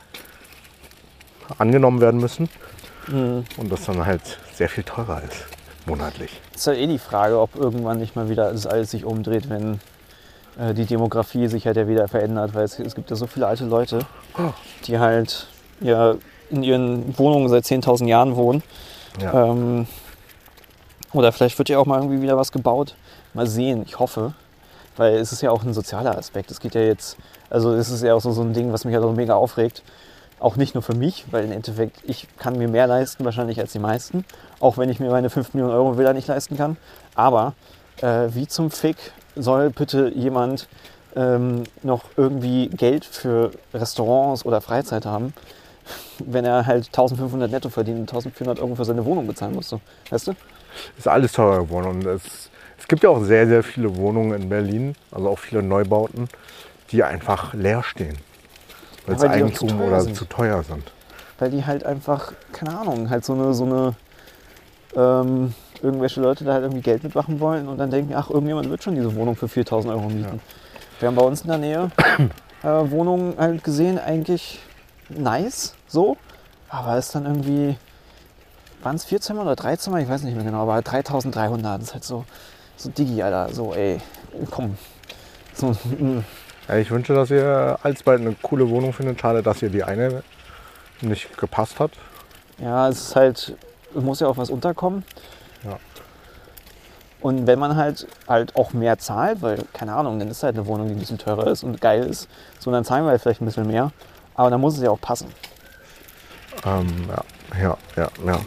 Speaker 2: angenommen werden müssen.
Speaker 1: Mhm.
Speaker 2: Und das dann halt sehr viel teurer ist, monatlich.
Speaker 1: Das ist halt eh die Frage, ob irgendwann nicht mal wieder das alles sich umdreht, wenn äh, die Demografie sich halt ja wieder verändert. Weil es, es gibt ja so viele alte Leute, die halt ja in ihren Wohnungen seit zehntausend Jahren wohnen.
Speaker 2: Ja.
Speaker 1: Ähm, oder vielleicht wird ja auch mal irgendwie wieder was gebaut. Mal sehen, ich hoffe. Weil es ist ja auch ein sozialer Aspekt. Es geht ja jetzt, also es ist ja auch so, so ein Ding, was mich halt auch mega aufregt. Auch nicht nur für mich, weil im Endeffekt, ich kann mir mehr leisten wahrscheinlich als die meisten. Auch wenn ich mir meine fünf Millionen Euro Villa nicht leisten kann. Aber äh, wie zum Fick soll bitte jemand ähm, noch irgendwie Geld für Restaurants oder Freizeit haben, wenn er halt eintausendfünfhundert netto verdient und eintausendvierhundert Euro für seine Wohnung bezahlen muss. So. Weißt du?
Speaker 2: Ist alles teurer geworden. Und es, es gibt ja auch sehr, sehr viele Wohnungen in Berlin, also auch viele Neubauten, die einfach leer stehen. Weil es Eigentum oder sind. zu teuer sind.
Speaker 1: Weil die halt einfach, keine Ahnung, halt so eine, so eine ähm, irgendwelche Leute da halt irgendwie Geld mitmachen wollen und dann denken, ach, irgendjemand wird schon diese Wohnung für viertausend Euro mieten. Ja. Wir haben bei uns in der Nähe äh, Wohnungen halt gesehen, eigentlich nice, so, aber ist dann irgendwie, waren es vier Zimmer oder drei Zimmer, ich weiß nicht mehr genau, aber dreitausenddreihundert, das ist halt so, so Digi, Alter, so, ey, komm. So,
Speaker 2: Ja, ich wünsche, dass ihr alsbald eine coole Wohnung findet. Schade, dass ihr die eine nicht gepasst hat.
Speaker 1: ja, es ist halt, es muss ja auch was unterkommen.
Speaker 2: Ja.
Speaker 1: Und wenn man halt halt auch mehr zahlt, weil, keine Ahnung, dann ist halt eine Wohnung, die ein bisschen teurer ist und geil ist, so, dann zahlen wir halt vielleicht ein bisschen mehr. Aber dann muss es ja auch passen.
Speaker 2: Ähm, ja, ja, ja, ja.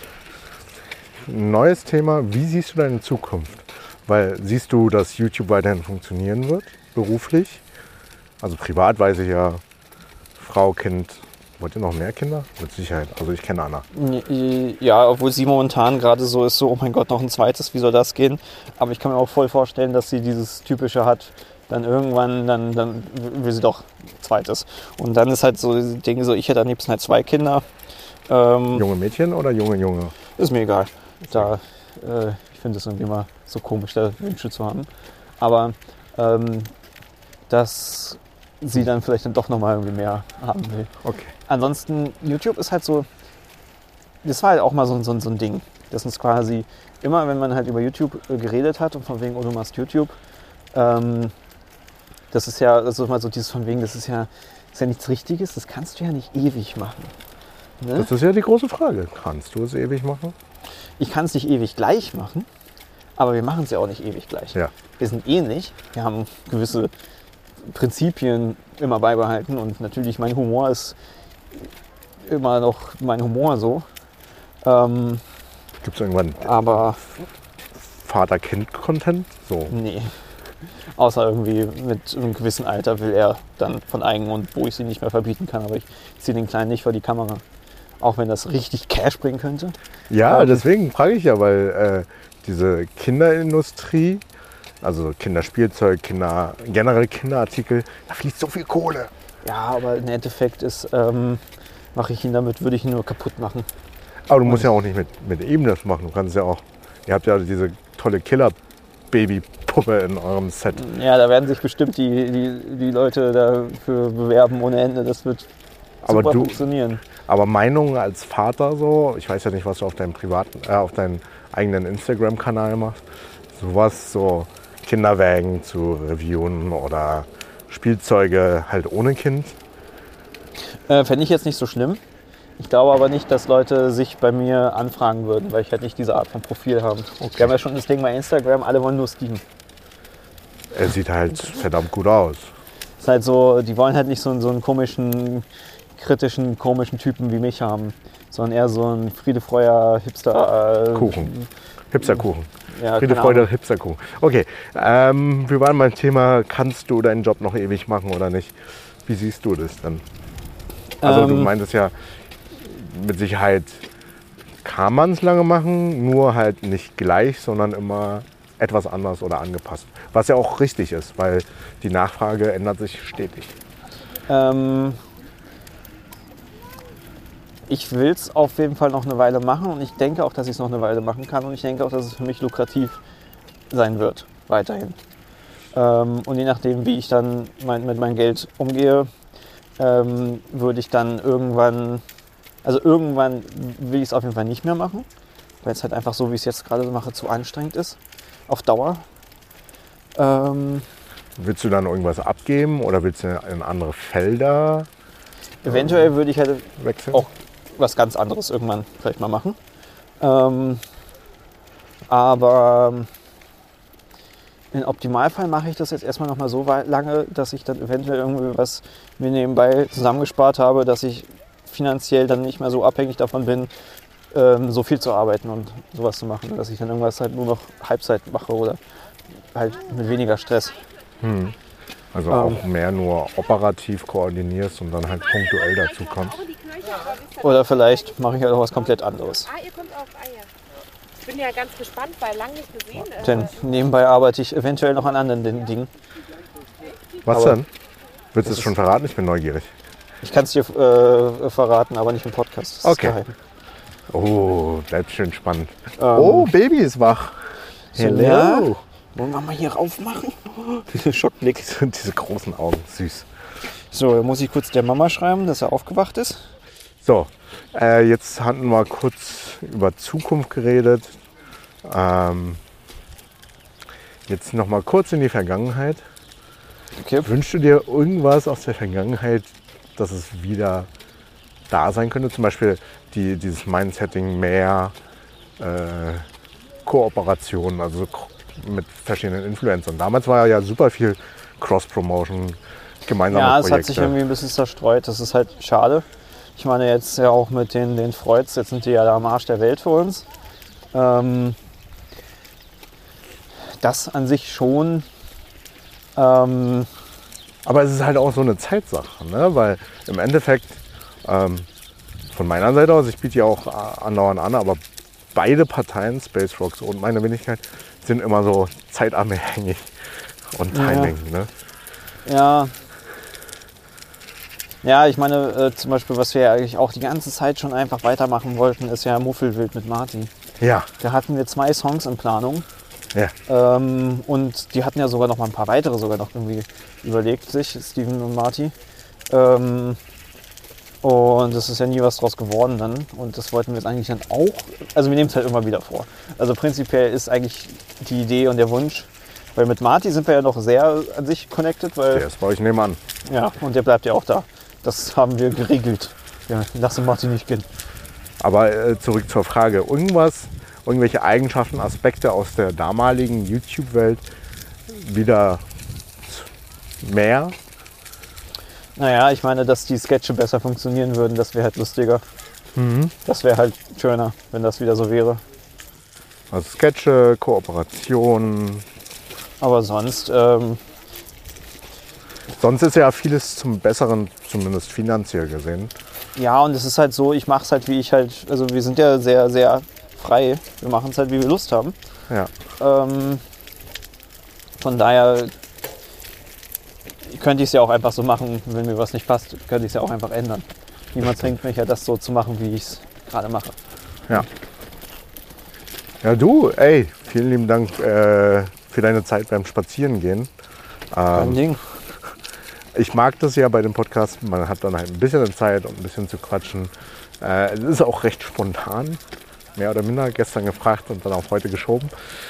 Speaker 2: Neues Thema, wie siehst du deine Zukunft? Weil siehst du, dass YouTube weiterhin funktionieren wird, beruflich? Also privat weiß ich ja, Frau, Kind. Wollt ihr noch mehr Kinder? Mit Sicherheit. Also ich kenne Anna.
Speaker 1: Ja, obwohl sie momentan gerade so ist, so, oh mein Gott, noch ein zweites, wie soll das gehen? Aber ich kann mir auch voll vorstellen, dass sie dieses Typische hat, dann irgendwann, dann, dann will sie doch zweites. Und dann ist halt so, ich denke so, ich hätte am liebsten halt zwei Kinder. Ähm,
Speaker 2: Junge Mädchen oder junge Junge?
Speaker 1: Ist mir egal. Da, äh, ich finde es irgendwie immer so komisch, da Wünsche zu haben. Aber ähm, dass sie dann vielleicht dann doch nochmal irgendwie mehr haben will.
Speaker 2: Okay.
Speaker 1: Ansonsten, YouTube ist halt so, das war halt auch mal so, so, so ein Ding. Das ist quasi immer, wenn man halt über YouTube geredet hat und von wegen, oh, du machst YouTube, ähm, das ist ja, das ist mal so dieses von wegen, das ist ja, das ist ja nichts Richtiges, das kannst du ja nicht ewig machen. Ne?
Speaker 2: Das ist ja die große Frage. Kannst du es ewig machen?
Speaker 1: Ich kann es nicht ewig gleich machen, aber wir machen es ja auch nicht ewig gleich.
Speaker 2: Ja.
Speaker 1: Wir sind ähnlich, wir haben gewisse Prinzipien immer beibehalten und natürlich mein Humor ist immer noch mein Humor so. Ähm,
Speaker 2: Gibt es irgendwann
Speaker 1: aber
Speaker 2: Vater-Kind-Content? So.
Speaker 1: nee. Außer irgendwie mit einem gewissen Alter will er dann von eigen und wo ich sie nicht mehr verbieten kann. Aber ich ziehe den Kleinen nicht vor die Kamera. Auch wenn das richtig Cash bringen könnte.
Speaker 2: Ja,
Speaker 1: Ähm,
Speaker 2: deswegen frage ich ja, weil äh, diese Kinderindustrie, also Kinderspielzeug, Kinder, generell Kinderartikel, da fließt so viel Kohle.
Speaker 1: Ja, aber im Endeffekt ist, ähm, mache ich ihn damit, würde ich ihn nur kaputt machen.
Speaker 2: Aber du musst ja auch nicht mit, mit ihm das machen. Du kannst ja auch, ihr habt ja diese tolle Killer-Baby-Puppe in eurem Set.
Speaker 1: Ja, da werden sich bestimmt die, die, die Leute dafür bewerben ohne Ende. Das wird
Speaker 2: Aber
Speaker 1: super
Speaker 2: du-
Speaker 1: funktionieren.
Speaker 2: Aber Meinungen als Vater so, ich weiß ja nicht, was du auf deinem privaten, äh, auf deinem eigenen Instagram-Kanal machst, sowas, so Kinderwägen zu reviewen oder Spielzeuge halt ohne Kind.
Speaker 1: Äh, Fände ich jetzt nicht so schlimm. Ich glaube aber nicht, dass Leute sich bei mir anfragen würden, weil ich halt nicht diese Art von Profil habe. Wir haben ja schon das Ding bei Instagram, alle wollen nur Steven.
Speaker 2: Er sieht halt verdammt gut aus.
Speaker 1: Ist halt so, die wollen halt nicht so, einen- so einen komischen, kritischen, komischen Typen wie mich haben, sondern eher so ein Friedefreuer Hipster. Äh,
Speaker 2: Kuchen. Hipsterkuchen.
Speaker 1: Ja,
Speaker 2: Friede,
Speaker 1: keine
Speaker 2: Freude,
Speaker 1: Ahnung.
Speaker 2: Hipsterkuchen. Okay, ähm, wir waren beim Thema, kannst du deinen Job noch ewig machen oder nicht? Wie siehst du das dann? Also du
Speaker 1: Ähm,
Speaker 2: meintest ja, mit Sicherheit kann man es lange machen, nur halt nicht gleich, sondern immer etwas anders oder angepasst. Was ja auch richtig ist, weil die Nachfrage ändert sich stetig.
Speaker 1: Ähm, ich will es auf jeden Fall noch eine Weile machen und ich denke auch, dass ich es noch eine Weile machen kann und ich denke auch, dass es für mich lukrativ sein wird, weiterhin. Ähm, und je nachdem, wie ich dann mein, mit meinem Geld umgehe, ähm, würde ich dann irgendwann, also irgendwann will ich es auf jeden Fall nicht mehr machen, weil es halt einfach so, wie ich es jetzt gerade mache, zu anstrengend ist, auf Dauer. Ähm,
Speaker 2: Willst du dann irgendwas abgeben oder willst du in andere Felder
Speaker 1: eventuell würde ich halt
Speaker 2: wechseln?
Speaker 1: auch was ganz anderes irgendwann vielleicht mal machen. Ähm, aber im Optimalfall mache ich das jetzt erstmal noch mal so weit, lange, dass ich dann eventuell irgendwie was mir nebenbei zusammengespart habe, dass ich finanziell dann nicht mehr so abhängig davon bin, ähm, so viel zu arbeiten und sowas zu machen, dass ich dann irgendwas halt nur noch Halbzeit mache oder halt mit weniger Stress.
Speaker 2: Hm. Also
Speaker 1: Ähm.
Speaker 2: auch mehr nur operativ koordinierst und dann halt punktuell dazu kommst.
Speaker 1: Oder vielleicht mache ich halt auch was komplett anderes.
Speaker 3: Ah, ihr kommt auch. Ah ja. Ich bin ja ganz gespannt, weil lang nicht gesehen. Äh,
Speaker 1: Denn nebenbei arbeite ich eventuell noch an anderen Dingen.
Speaker 2: Was
Speaker 1: Aber
Speaker 2: denn? Willst du es schon verraten? Ich bin neugierig.
Speaker 1: Ich kann es dir äh, verraten, aber nicht im Podcast. Das ist
Speaker 2: Okay.
Speaker 1: geheim.
Speaker 2: Oh, bleibt schön spannend.
Speaker 1: Ähm,
Speaker 2: Oh, Baby ist wach.
Speaker 1: so, ja. Wollen wir mal hier raufmachen? Schockblick.
Speaker 2: Diese großen Augen, süß.
Speaker 1: So, dann muss ich kurz der Mama schreiben, dass er aufgewacht ist.
Speaker 2: So, äh, jetzt hatten wir kurz über Zukunft geredet. Ähm, jetzt noch mal kurz in die Vergangenheit.
Speaker 1: Okay.
Speaker 2: Wünschst du dir irgendwas aus der Vergangenheit, dass es wieder da sein könnte? Zum Beispiel die, dieses Mindsetting mehr äh, Kooperation, also mit verschiedenen Influencern. Damals war ja super viel Cross-Promotion, gemeinsame
Speaker 1: Ja, es
Speaker 2: Projekte.
Speaker 1: hat sich irgendwie ein bisschen zerstreut. Das ist halt schade. Ich meine jetzt ja auch mit den, den Freuds, jetzt sind die ja da am Arsch der Welt für uns. Ähm, das an sich schon. Ähm,
Speaker 2: Aber es ist halt auch so eine Zeitsache, ne? Weil im Endeffekt, ähm, von meiner Seite aus, ich biete ja auch andauernd an, aber beide Parteien, Space Rocks und meine Wenigkeit, sind immer so zeitabhängig und Timing.
Speaker 1: Ja.
Speaker 2: Ne?
Speaker 1: ja. Ja, ich meine, äh, zum Beispiel, was wir ja eigentlich auch die ganze Zeit schon einfach weitermachen wollten, ist ja Muffelwild mit Martin.
Speaker 2: Ja.
Speaker 1: Da hatten wir zwei Songs in Planung.
Speaker 2: Ja.
Speaker 1: Ähm, und die hatten ja sogar noch mal ein paar weitere sogar noch irgendwie überlegt sich, Steven und Marty. Ähm, und es ist ja nie was draus geworden dann. Und das wollten wir jetzt eigentlich dann auch, also wir nehmen es halt immer wieder vor. Also prinzipiell ist eigentlich die Idee und der Wunsch, weil mit Marty sind wir ja noch sehr an sich connected, weil...
Speaker 2: Der ist bei euch nebenan.
Speaker 1: Ja, und der bleibt ja auch da. Das haben wir geregelt. Ja, lassen Marty nicht gehen.
Speaker 2: Aber äh, zurück zur Frage. Irgendwas, irgendwelche Eigenschaften, Aspekte aus der damaligen YouTube-Welt wieder mehr?
Speaker 1: Naja, ich meine, dass die Sketche besser funktionieren würden, das wäre halt lustiger.
Speaker 2: Mhm.
Speaker 1: Das wäre halt schöner, wenn das wieder so wäre.
Speaker 2: Also Sketche, Kooperation.
Speaker 1: Aber sonst, ähm,
Speaker 2: Sonst ist ja vieles zum Besseren, zumindest finanziell gesehen.
Speaker 1: ja, und es ist halt so, ich mache es halt, wie ich halt, also wir sind ja sehr, sehr frei. Wir machen es halt, wie wir Lust haben.
Speaker 2: Ja.
Speaker 1: Ähm, von daher könnte ich es ja auch einfach so machen, wenn mir was nicht passt, könnte ich es ja auch einfach ändern. Niemand zwingt mich ja, das so zu machen, wie ich es gerade mache.
Speaker 2: Ja. Ja, du, ey, vielen lieben Dank äh, für deine Zeit beim Spazierengehen.
Speaker 1: Kein
Speaker 2: Ähm,
Speaker 1: Ding.
Speaker 2: ich mag das ja bei dem Podcast, man hat dann halt ein bisschen Zeit und ein bisschen zu quatschen. Äh, es ist auch recht spontan, mehr oder minder, gestern gefragt und dann auf heute geschoben.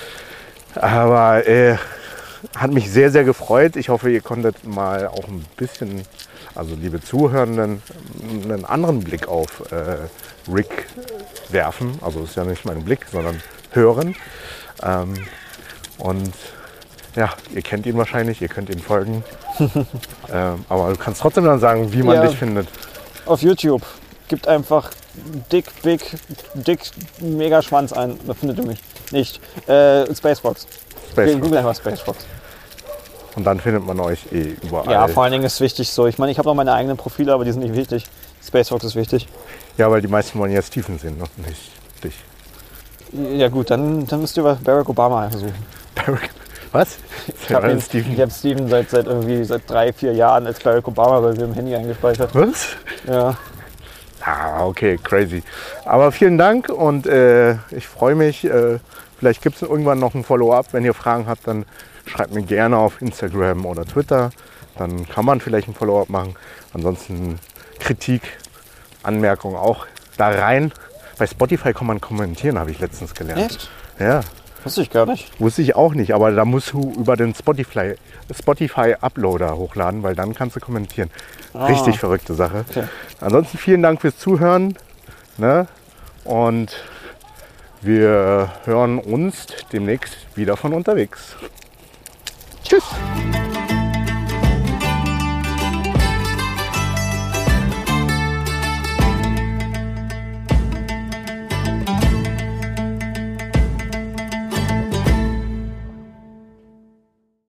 Speaker 2: Aber äh, hat mich sehr, sehr gefreut. Ich hoffe, ihr konntet mal auch ein bisschen, also liebe Zuhörenden, einen anderen Blick auf äh, Rick werfen. Also ist ja nicht mein Blick, sondern hören. Ähm, und ja, ihr kennt ihn wahrscheinlich, ihr könnt ihm folgen. ähm, aber du kannst trotzdem dann sagen, wie man
Speaker 1: Ja.
Speaker 2: dich findet.
Speaker 1: Auf YouTube gibt einfach Dick, Big, Dick, Mega Schwanz ein. Da findet ihr mich nicht. Äh, Space Fox.
Speaker 2: Space
Speaker 1: Google einfach Space Fox.
Speaker 2: Und dann findet man euch eh überall.
Speaker 1: Ja, vor allen Dingen ist wichtig so. Ich meine, ich habe noch meine eigenen Profile, aber die sind nicht wichtig. Space Fox ist wichtig.
Speaker 2: Ja, weil die meisten wollen ja Steven sehen, noch nicht dich.
Speaker 1: Ja gut, dann, dann müsst ihr bei Barack Obama suchen.
Speaker 2: Barack, was?
Speaker 1: Ich habe
Speaker 2: Steven.
Speaker 1: hab Steven seit, seit irgendwie seit drei, vier Jahren als Barack Obama bei mir im Handy eingespeichert.
Speaker 2: Was?
Speaker 1: Ja.
Speaker 2: Ah, okay, crazy. Aber vielen Dank und äh, ich freue mich. Äh, vielleicht gibt es irgendwann noch ein Follow-up. Wenn ihr Fragen habt, dann schreibt mir gerne auf Instagram oder Twitter. Dann kann man vielleicht ein Follow-up machen. Ansonsten Kritik, Anmerkungen auch da rein. Bei Spotify kann man kommentieren, habe ich letztens gelernt.
Speaker 1: Echt?
Speaker 2: Ja,
Speaker 1: Wusste ich gar nicht.
Speaker 2: wusste ich auch nicht. Aber da musst du über den Spotify, Spotify Uploader hochladen, weil dann kannst du kommentieren.
Speaker 1: Ah.
Speaker 2: Richtig verrückte Sache.
Speaker 1: Okay.
Speaker 2: Ansonsten vielen Dank fürs Zuhören. Ne? Und wir hören uns demnächst wieder von unterwegs.